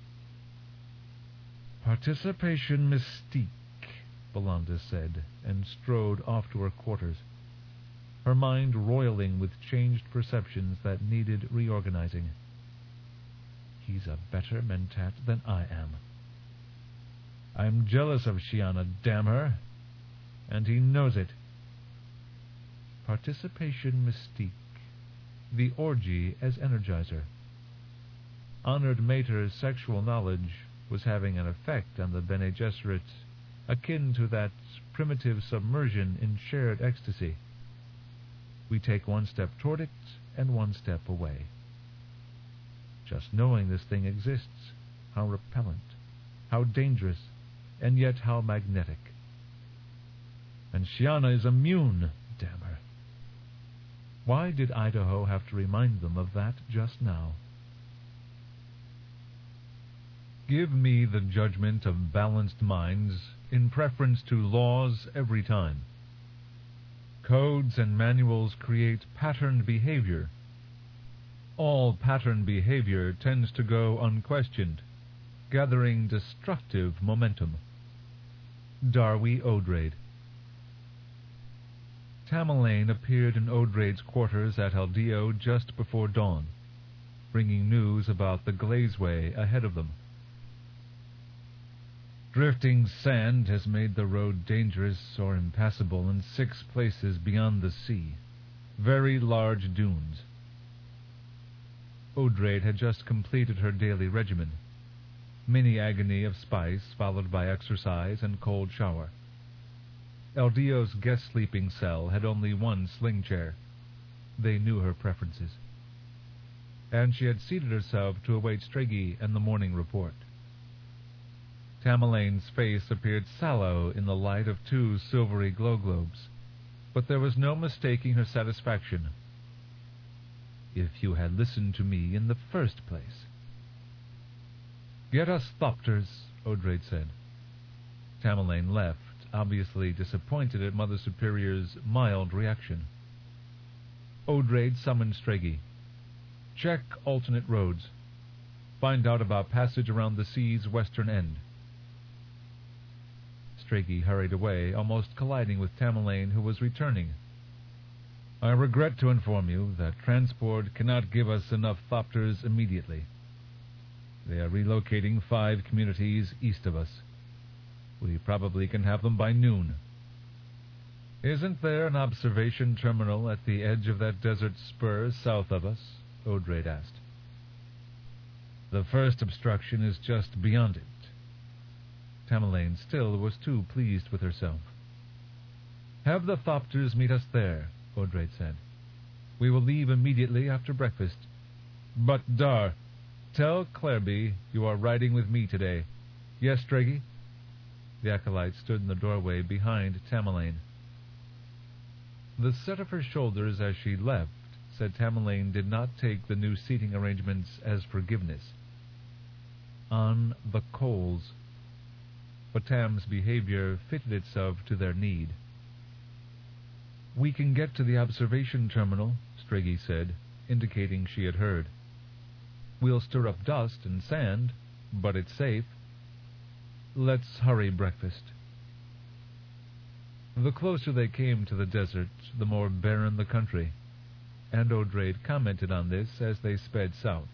"Participation mystique," Belanda said, and strode off to her quarters, her mind roiling with changed perceptions that needed reorganizing. He's a better mentat than I am. I'm jealous of Shiana, damn her, and he knows it. Participation mystique. The orgy as energizer. Honored Mater's sexual knowledge was having an effect on the Bene Gesserit, akin to that primitive submersion in shared ecstasy. We take one step toward it and one step away. Just knowing this thing exists, how repellent, how dangerous, and yet how magnetic. And Shiana is immune, damn her. Why did Idaho have to remind them of that just now? Give me the judgment of balanced minds in preference to laws every time. Codes and manuals create patterned behavior. All patterned behavior tends to go unquestioned, gathering destructive momentum. Darwy Odraid. Tamerlane appeared in Odraid's quarters at Aldeo just before dawn, bringing news about the Glazeway ahead of them. Drifting sand has made the road dangerous or impassable in six places beyond the sea, very large dunes. Odraid had just completed her daily regimen, mini agony of spice followed by exercise and cold shower. Aldeo's guest sleeping cell had only one sling chair. They knew her preferences. And she had seated herself to await Stregi and the morning report. Tamerlane's face appeared sallow in the light of two silvery glow globes, but there was no mistaking her satisfaction. "If you had listened to me in the first place." "Get us Thopters," Odraid said. Tamerlane left, obviously disappointed at Mother Superior's mild reaction. Odraid summoned Stregi. "Check alternate roads. Find out about passage around the sea's western end." Stregi hurried away, almost colliding with Tamerlane, who was returning. "I regret to inform you that transport cannot give us enough Thopters immediately. They are relocating five communities east of us. We probably can have them by noon." "Isn't there an observation terminal at the edge of that desert spur south of us?" Odraid asked. "The first obstruction is just beyond it." Tamerlane still was too pleased with herself. "Have the Thopters meet us there," Odraid said. "We will leave immediately after breakfast. But, Dar, tell Clareby you are riding with me today. Yes, Stregi?" The acolyte stood in the doorway behind Tamerlane. The set of her shoulders as she left said Tamerlane did not take the new seating arrangements as forgiveness. On the coals. But Tam's behavior fitted itself to their need. "We can get to the observation terminal," Striggy said, indicating she had heard. "We'll stir up dust and sand, but it's safe. Let's hurry breakfast." The closer they came to the desert, the more barren the country, and Odrade commented on this as they sped south.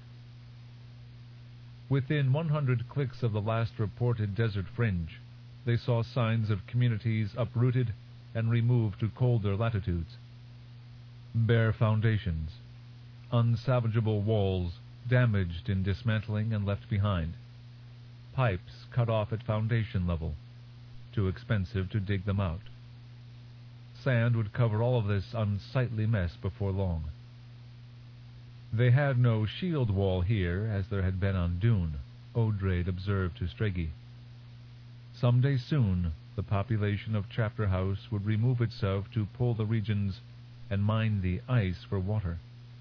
Within one hundred clicks of the last reported desert fringe, they saw signs of communities uprooted and removed to colder latitudes. Bare foundations, unsalvageable walls damaged in dismantling and left behind, pipes cut off at foundation level, too expensive to dig them out. Sand would cover all of this unsightly mess before long. They had no shield wall here, as there had been on Dune, Odrade observed to Striggy. Someday soon, the population of Chapter House would remove itself to pull the regions and mine the ice for water.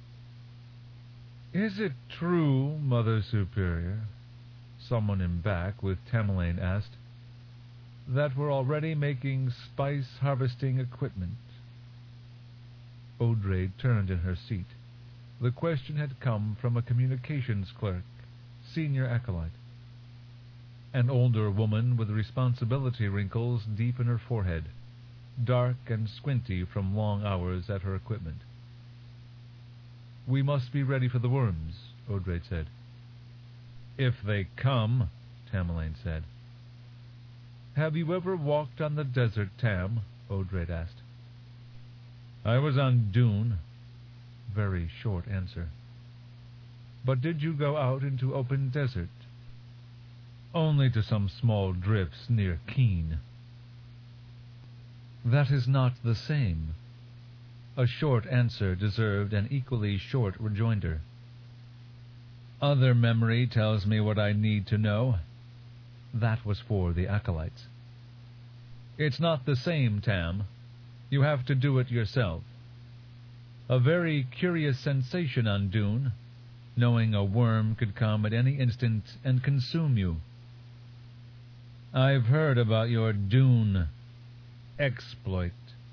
"Is it true, Mother Superior," someone in back with Tamerlane asked, "that we're already making spice-harvesting equipment?" Odrade turned in her seat. The question had come from a communications clerk, senior acolyte. An older woman with responsibility wrinkles deep in her forehead, dark and squinty from long hours at her equipment. "We must be ready for the worms," Odrade said. "If they come," Tamerlane said. "Have you ever walked on the desert, Tam?" Odrade asked. "I was on Dune." Very short answer. "But did you go out into open desert?" "Only to some small drifts near Keene." "That is not the same." A short answer deserved an equally short rejoinder. "Other memory tells me what I need to know." That was for the acolytes. "It's not the same, Tam. You have to do it yourself. A very curious sensation on Dune, knowing a worm could come at any instant and consume you." "I've heard about your Dune exploit."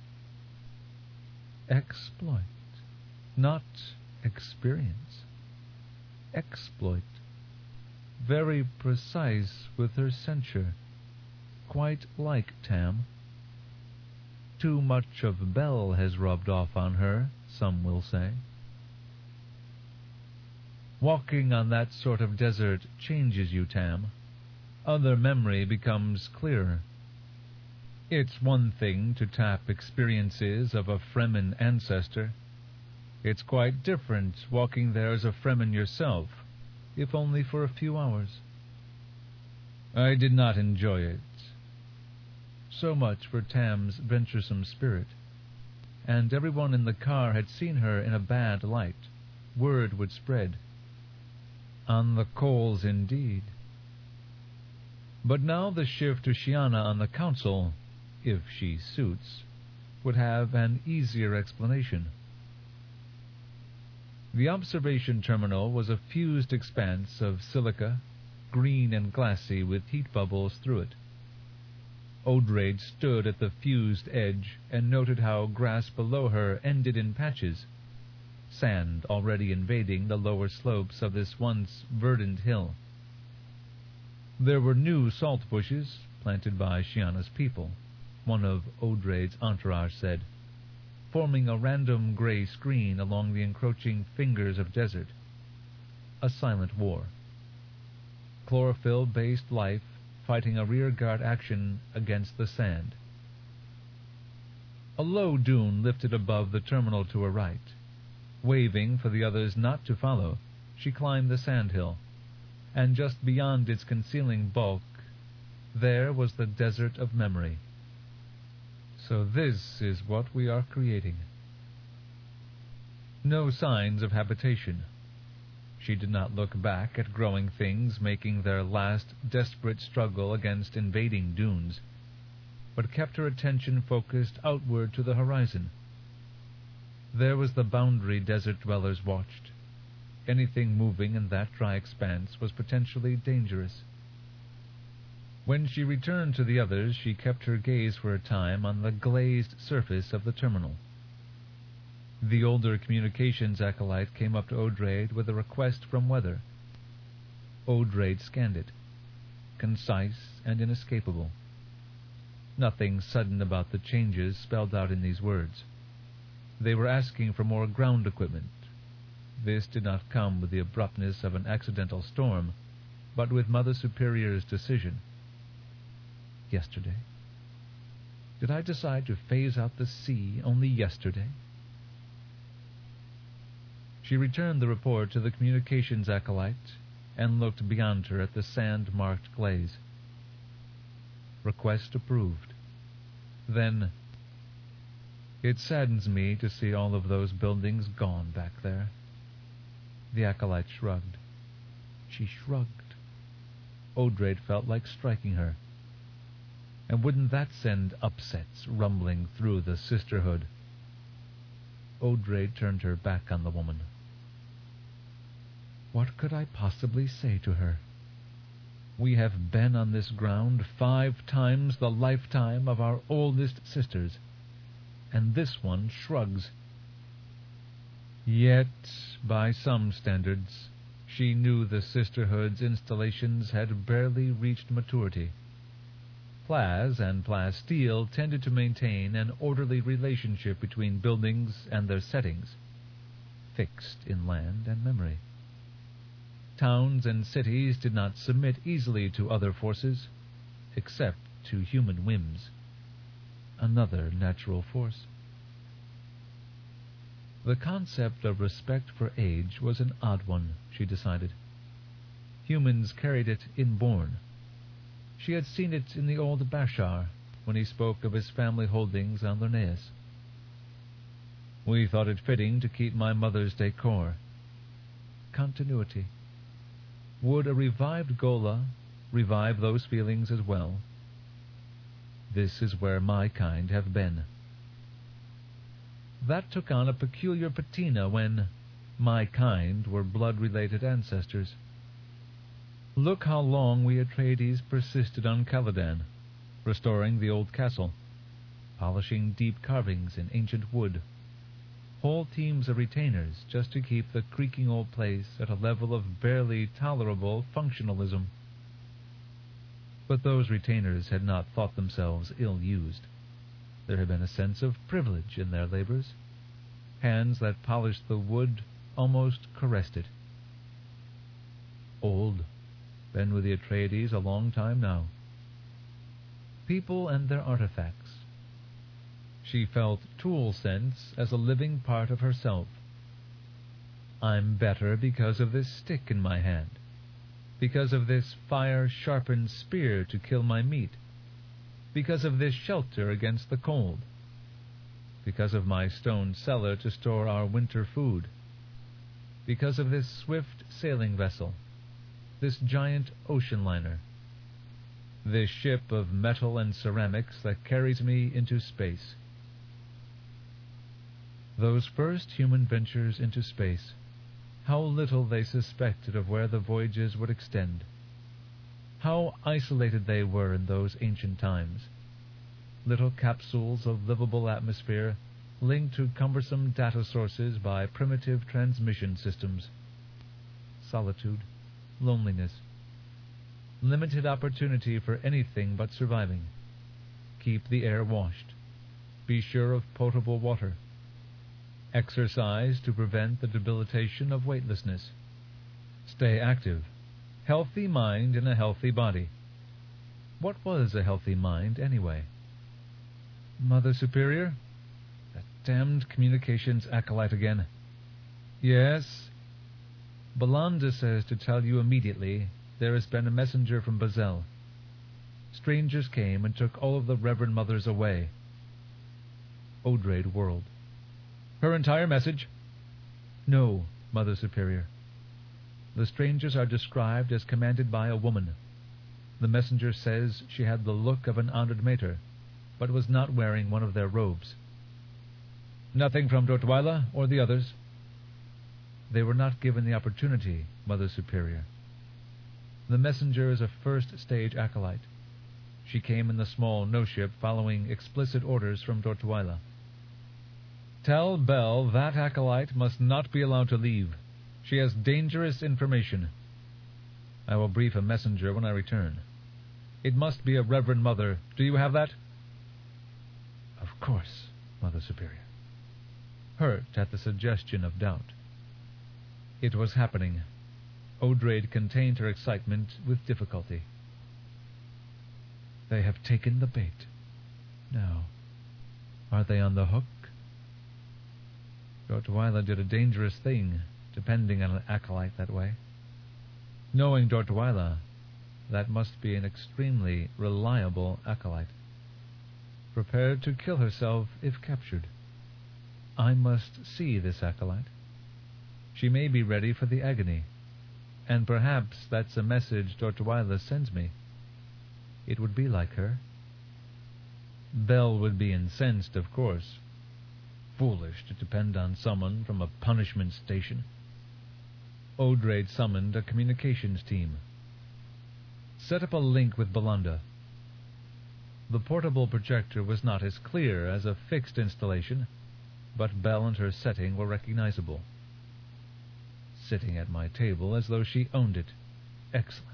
Exploit, not experience. Exploit. Very precise with her censure. Quite like Tam. Too much of Bell has rubbed off on her, some will say. Walking on that sort of desert changes you, Tam. Other memory becomes clearer. It's one thing to tap experiences of a Fremen ancestor. It's quite different walking there as a Fremen yourself, if only for a few hours. I did not enjoy it. So much for Tam's venturesome spirit. And everyone in the car had seen her in a bad light. Word would spread. On the coals, indeed. But now the shift to Shiana on the council, if she suits, would have an easier explanation. The observation terminal was a fused expanse of silica, green and glassy with heat bubbles through it. Odrade stood at the fused edge and noted how grass below her ended in patches, sand already invading the lower slopes of this once verdant hill. There were new salt bushes, planted by Shiana's people, one of Odrade's entourage said, forming a random gray screen along the encroaching fingers of desert. A silent war. Chlorophyll-based life fighting a rearguard action against the sand. A low dune lifted above the terminal to her right. Waving for the others not to follow, she climbed the sandhill, and just beyond its concealing bulk, there was the desert of memory. So this is what we are creating. No signs of habitation. She did not look back at growing things making their last desperate struggle against invading dunes, but kept her attention focused outward to the horizon. There was the boundary desert dwellers watched. Anything moving in that dry expanse was potentially dangerous. When she returned to the others, she kept her gaze for a time on the glazed surface of the terminal, The older communications acolyte came up to Odraid with a request from Weather. Odraid scanned it, concise and inescapable. Nothing sudden about the changes spelled out in these words. They were asking for more ground equipment. This did not come with the abruptness of an accidental storm, but with Mother Superior's decision. Yesterday? Did I decide to phase out the sea only yesterday? She returned the report to the communications acolyte and looked beyond her at the sand-marked glaze. Request approved. Then, it saddens me to see all of those buildings gone back there. The acolyte shrugged. She shrugged. Odraid felt like striking her. And wouldn't that send upsets rumbling through the sisterhood? Odraid turned her back on the woman. What could I possibly say to her? We have been on this ground five times the lifetime of our oldest sisters, and this one shrugs. Yet, by some standards, she knew the sisterhood's installations had barely reached maturity. Plaz and Plasteel tended to maintain an orderly relationship between buildings and their settings, fixed in land and memory. Towns and cities did not submit easily to other forces, except to human whims. Another natural force. The concept of respect for age was an odd one, she decided. Humans carried it inborn. She had seen it in the old Bashar, when he spoke of his family holdings on Lernaeus. We thought it fitting to keep my mother's decor. Continuity. Would a revived Gola revive those feelings as well? This is where my kind have been. That took on a peculiar patina when my kind were blood-related ancestors. Look how long we Atreides persisted on Caladan, restoring the old castle, polishing deep carvings in ancient wood, whole teams of retainers just to keep the creaking old place at a level of barely tolerable functionalism. But those retainers had not thought themselves ill-used. There had been a sense of privilege in their labors. Hands that polished the wood almost caressed it. Old. Been with the Atreides a long time now. People and their artifacts. She felt tool sense as a living part of herself. I'm better because of this stick in my hand, because of this fire-sharpened spear to kill my meat, because of this shelter against the cold, because of my stone cellar to store our winter food, because of this swift sailing vessel, this giant ocean liner, this ship of metal and ceramics that carries me into space. Those first human ventures into space, how little they suspected of where the voyages would extend. How isolated they were in those ancient times. Little capsules of livable atmosphere linked to cumbersome data sources by primitive transmission systems. Solitude, loneliness, limited opportunity for anything but surviving. Keep the air washed. Be sure of potable water. Exercise to prevent the debilitation of weightlessness. Stay active. Healthy mind in a healthy body. What was a healthy mind, anyway? Mother Superior? That damned communications acolyte again. Yes? Belanda says to tell you immediately there has been a messenger from Bazel. Strangers came and took all of the Reverend Mothers away. Odraid whirled. Her entire message? No, Mother Superior. The strangers are described as commanded by a woman. The messenger says she had the look of an honored mater, but was not wearing one of their robes. Nothing from Dotwila or the others? They were not given the opportunity, Mother Superior. The messenger is a first-stage acolyte. She came in the small no-ship following explicit orders from Dotwila. Tell Bell that acolyte must not be allowed to leave. She has dangerous information. I will brief a messenger when I return. It must be a Reverend Mother. Do you have that? Of course, Mother Superior. Hurt at the suggestion of doubt. It was happening. Odraid contained her excitement with difficulty. They have taken the bait. Now, are they on the hook? Dortwyla did a dangerous thing, depending on an acolyte that way. Knowing Dortwyla, that must be an extremely reliable acolyte, prepared to kill herself if captured. I must see this acolyte. She may be ready for the agony, and perhaps that's a message Dortwyla sends me. It would be like her. Bell would be incensed, of course. Foolish to depend on someone from a punishment station. Odraid summoned a communications team. Set up a link with Belanda. The portable projector was not as clear as a fixed installation, but Bell and her setting were recognizable. Sitting at my table as though she owned it. Excellent.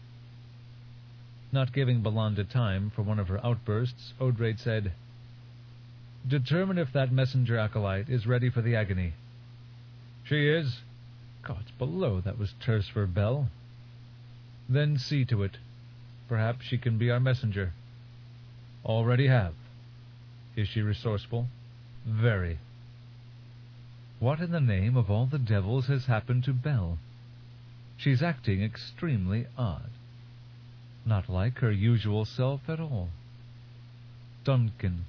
Not giving Belanda time for one of her outbursts, Odraid said, "Determine if that messenger acolyte is ready for the agony." "She is." Gods below, that was terse for Bell. "Then see to it. Perhaps she can be our messenger." "Already have." "Is she resourceful?" "Very." What in the name of all the devils has happened to Bell? She's acting extremely odd. Not like her usual self at all. Duncan.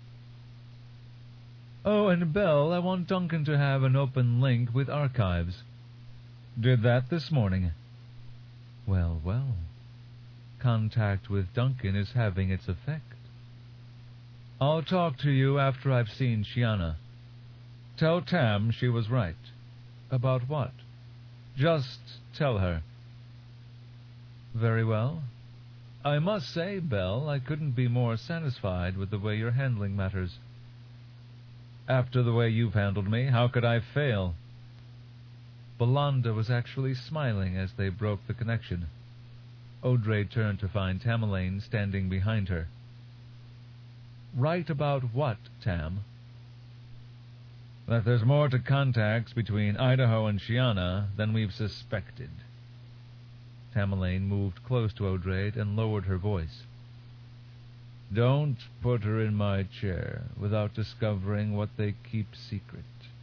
"Oh, and Bell, I want Duncan to have an open link with archives." "Did that this morning." Well, well. Contact with Duncan is having its effect. "I'll talk to you after I've seen Shiana. Tell Tam she was right." "About what?" "Just tell her." "Very well. I must say, Bell, I couldn't be more satisfied with the way you're handling matters." "After the way you've handled me, how could I fail?" Belanda was actually smiling as they broke the connection. Odraid turned to find Tamerlane standing behind her. "Right about what, Tam?" "That there's more to contacts between Idaho and Shiana than we've suspected." Tamerlane moved close to Odraid and lowered her voice. "Don't put her in my chair without discovering what they keep secret."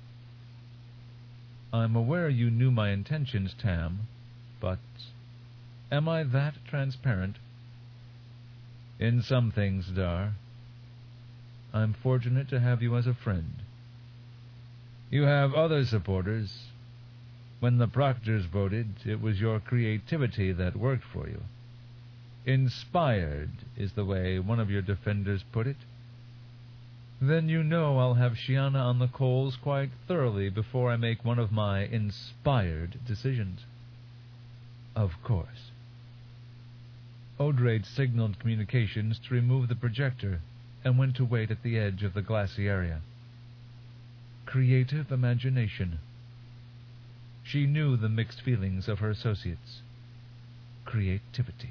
"I'm aware you knew my intentions, Tam, but am I that transparent?" "In some things, Dar." "I'm fortunate to have you as a friend." "You have other supporters. When the Proctors voted, it was your creativity that worked for you. Inspired is the way one of your defenders put it." "Then you know I'll have Shiana on the coals quite thoroughly before I make one of my inspired decisions." "Of course." Odraid signaled communications to remove the projector and went to wait at the edge of the glassy area. Creative imagination. She knew the mixed feelings of her associates. Creativity.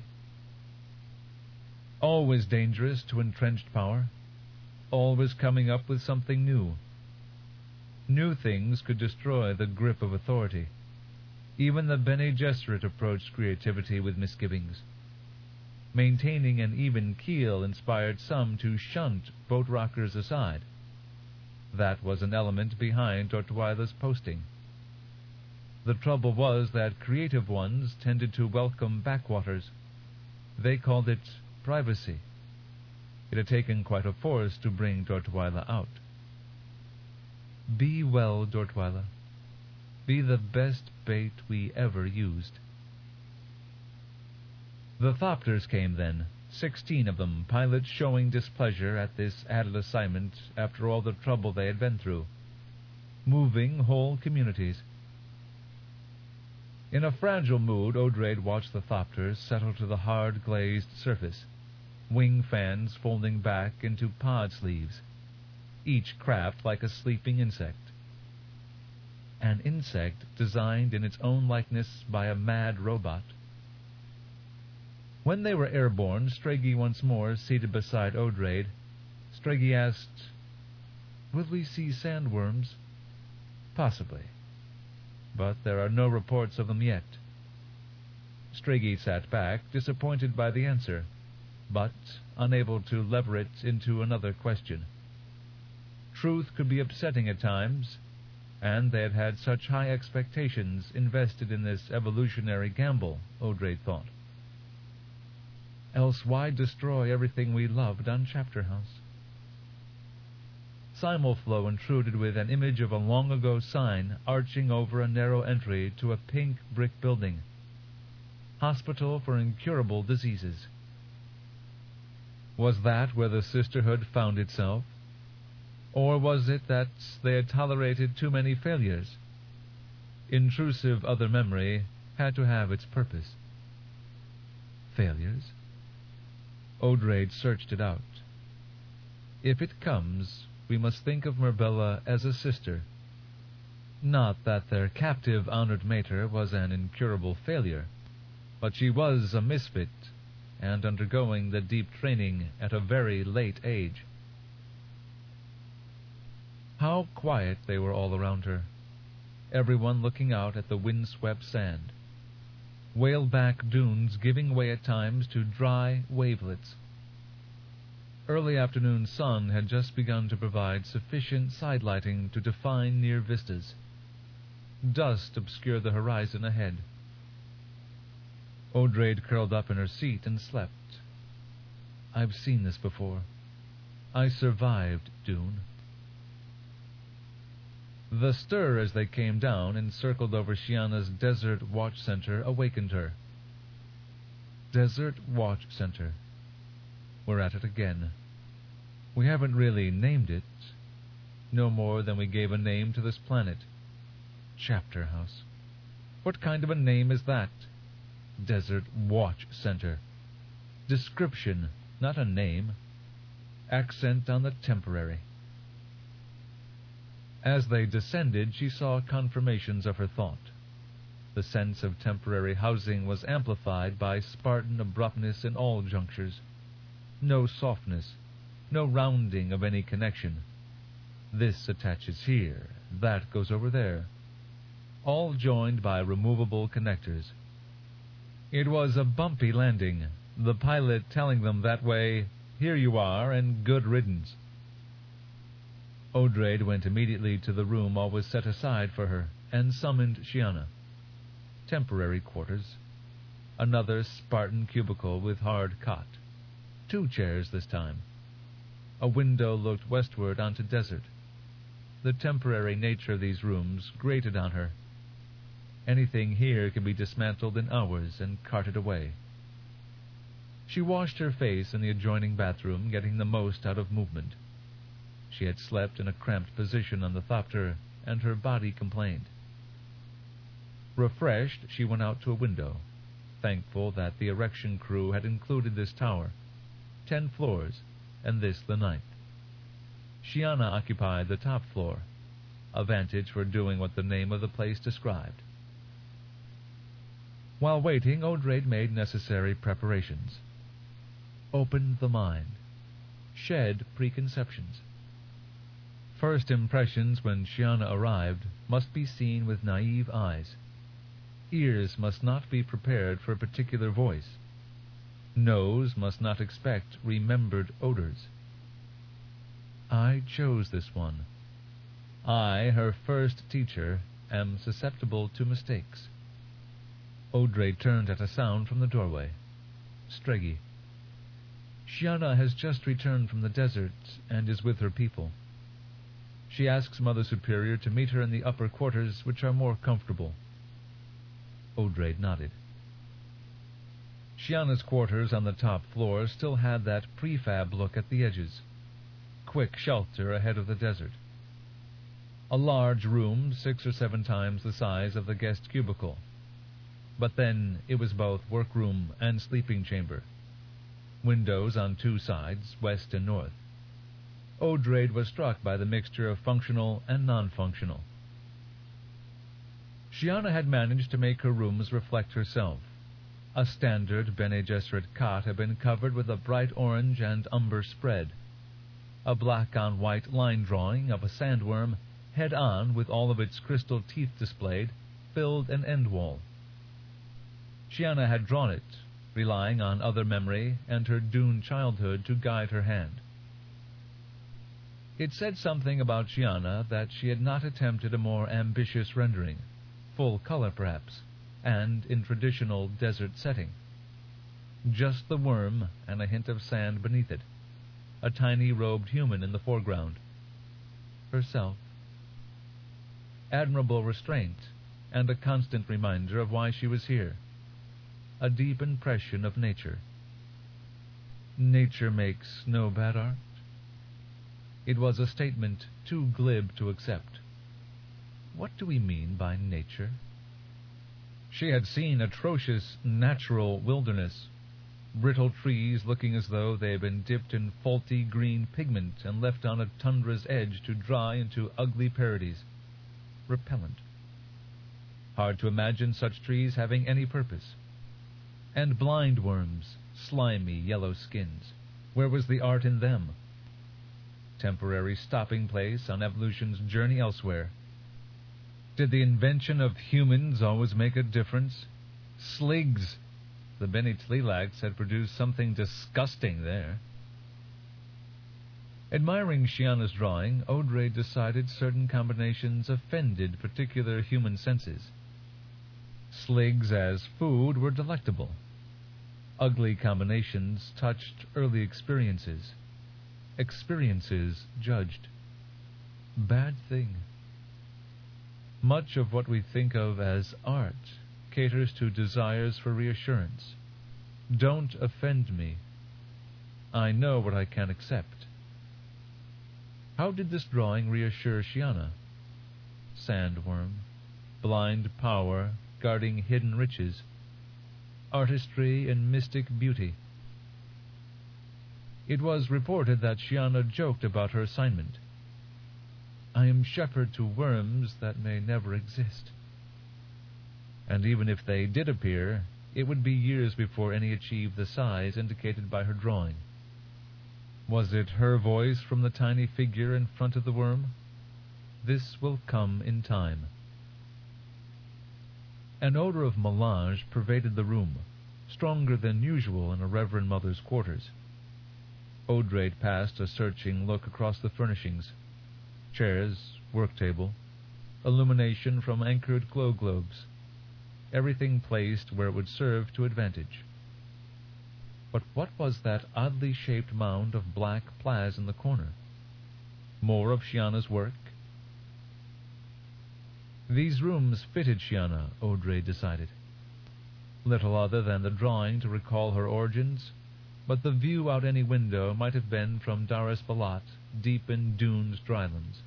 Always dangerous to entrenched power. Always coming up with something new. New things could destroy the grip of authority. Even the Bene Gesserit approached creativity with misgivings. Maintaining an even keel inspired some to shunt boat rockers aside. That was an element behind Dortwyla's posting. The trouble was that creative ones tended to welcome backwaters. They called it privacy. It had taken quite a force to bring Dortwyla out. Be well, Dortwyla. Be the best bait we ever used. The Thopters came then, sixteen of them, pilots showing displeasure at this added assignment after all the trouble they had been through. Moving whole communities. In a fragile mood, Odraid watched the Thopters settle to the hard glazed surface, wing fans folding back into pod sleeves. each craft like a sleeping insect. An insect designed in its own likeness by a mad robot. When they were airborne, Stragi once more seated beside Odraid, Stragi asked, "Will we see sandworms?" "Possibly. But there are no reports of them yet." Stragi sat back, disappointed by the answer, but unable to lever it into another question. Truth could be upsetting at times, and they had had such high expectations invested in this evolutionary gamble, Odraid thought. Else why destroy everything we loved on Chapter House? Simulflow intruded with an image of a long-ago sign arching over a narrow entry to a pink brick building. Hospital for Incurable Diseases. Was that where the Sisterhood found itself? Or was it that they had tolerated too many failures? Intrusive other memory had to have its purpose. Failures? Odraid searched it out. If it comes, we must think of Merbella as a sister. Not that their captive honored mater was an incurable failure, but she was a misfit, and undergoing the deep training at a very late age. How quiet they were all around her, everyone looking out at the wind-swept sand. Whaleback dunes giving way at times to dry wavelets. Early afternoon sun had just begun to provide sufficient sidelighting to define near vistas. Dust obscured the horizon ahead. Odraid curled up in her seat and slept. I've seen this before. I survived Dune. The stir as they came down and circled over Shiana's Desert Watch Center awakened her. Desert Watch Center. We're at it again. We haven't really named it, no more than we gave a name to this planet. Chapter House. What kind of a name is that? Desert Watch Center. Description, not a name. Accent on the temporary. As they descended, she saw confirmations of her thought. The sense of temporary housing was amplified by Spartan abruptness in all junctures. No softness, no rounding of any connection. This attaches here, that goes over there. All joined by removable connectors. It was a bumpy landing, the pilot telling them that way, "Here you are, and good riddance." Odraid went immediately to the room always set aside for her, and summoned Shiana. Temporary quarters. Another Spartan cubicle with hard cot. Two chairs this time. A window looked westward onto desert. The temporary nature of these rooms grated on her. Anything here can be dismantled in hours and carted away. She washed her face in the adjoining bathroom, getting the most out of movement. She had slept in a cramped position on the thopter, and her body complained. Refreshed, she went out to a window, thankful that the erection crew had included this tower, ten floors, and this the ninth. Shiana occupied the top floor, a vantage for doing what the name of the place described. While waiting, Odraid made necessary preparations. Opened the mind. Shed preconceptions. First impressions when Shiana arrived must be seen with naive eyes. Ears must not be prepared for a particular voice. Nose must not expect remembered odors. I chose this one. I, her first teacher, am susceptible to mistakes. Odraid turned at a sound from the doorway. Stragi. Shiana has just returned from the desert and is with her people. She asks Mother Superior to meet her in the upper quarters, which are more comfortable. Odraid nodded. Shiana's quarters on the top floor still had that prefab look at the edges. Quick shelter ahead of the desert. A large room, six or seven times the size of the guest cubicle. But then it was both workroom and sleeping chamber. Windows on two sides, west and north. Odraid was struck by the mixture of functional and non-functional. Shiana had managed to make her rooms reflect herself. A standard Bene Gesserit cot had been covered with a bright orange and umber spread. A black-on-white line drawing of a sandworm, head-on with all of its crystal teeth displayed, filled an end wall. Shiana had drawn it, relying on other memory and her Dune childhood to guide her hand. It said something about Shiana that she had not attempted a more ambitious rendering, full color perhaps, and in traditional desert setting. Just the worm and a hint of sand beneath it, a tiny robed human in the foreground. Herself. Admirable restraint, and a constant reminder of why she was here. A deep impression of nature. Nature makes no bad art. It was a statement too glib to accept. What do we mean by nature? She had seen atrocious natural wilderness, brittle trees looking as though they had been dipped in faulty green pigment and left on a tundra's edge to dry into ugly parodies. Repellent. Hard to imagine such trees having any purpose. And blind worms, slimy yellow skins. Where was the art in them? Temporary stopping place on evolution's journey elsewhere. Did the invention of humans always make a difference? Sligs! The Bene Tleilax had produced something disgusting there. Admiring Shiana's drawing, Odraid decided certain combinations offended particular human senses. Sligs as food were delectable. Ugly combinations touched early experiences. Experiences judged. Bad thing. Much of what we think of as art caters to desires for reassurance. Don't offend me. I know what I can accept. How did this drawing reassure Shiana? Sandworm, blind power guarding hidden riches, artistry and mystic beauty. It was reported that Shiana joked about her assignment. I am shepherd to worms that may never exist. And even if they did appear, it would be years before any achieved the size indicated by her drawing. Was it her voice from the tiny figure in front of the worm? This will come in time. An odor of melange pervaded the room, stronger than usual in a Reverend Mother's quarters. Odraid passed a searching look across the furnishings. Chairs, work table, illumination from anchored glow globes. Everything placed where it would serve to advantage. But what was that oddly shaped mound of black plaids in the corner? More of Shiana's work? These rooms fitted Shiana, Odraid decided. Little other than the drawing to recall her origins, but the view out any window might have been from Dar es Balat, deep in Dune's drylands.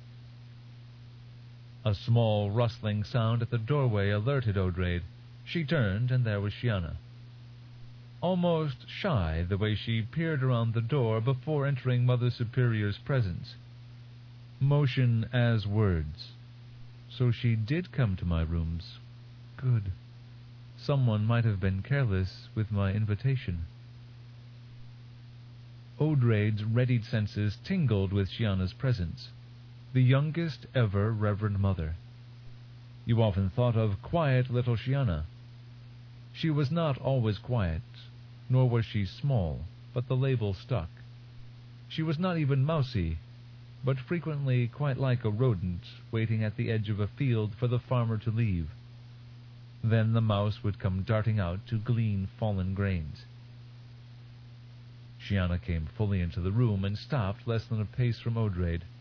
A small rustling sound at the doorway alerted Odraid. She turned, and there was Shiana. Almost shy the way she peered around the door before entering Mother Superior's presence. Motion as words. So she did come to my rooms. Good. Someone might have been careless with my invitation. Odraid's readied senses tingled with Shiana's presence. The youngest ever Reverend Mother. You often thought of quiet little Shiana. She was not always quiet, nor was she small, but the label stuck. She was not even mousy, but frequently quite like a rodent waiting at the edge of a field for the farmer to leave. Then the mouse would come darting out to glean fallen grains. Shiana came fully into the room and stopped less than a pace from Odraid.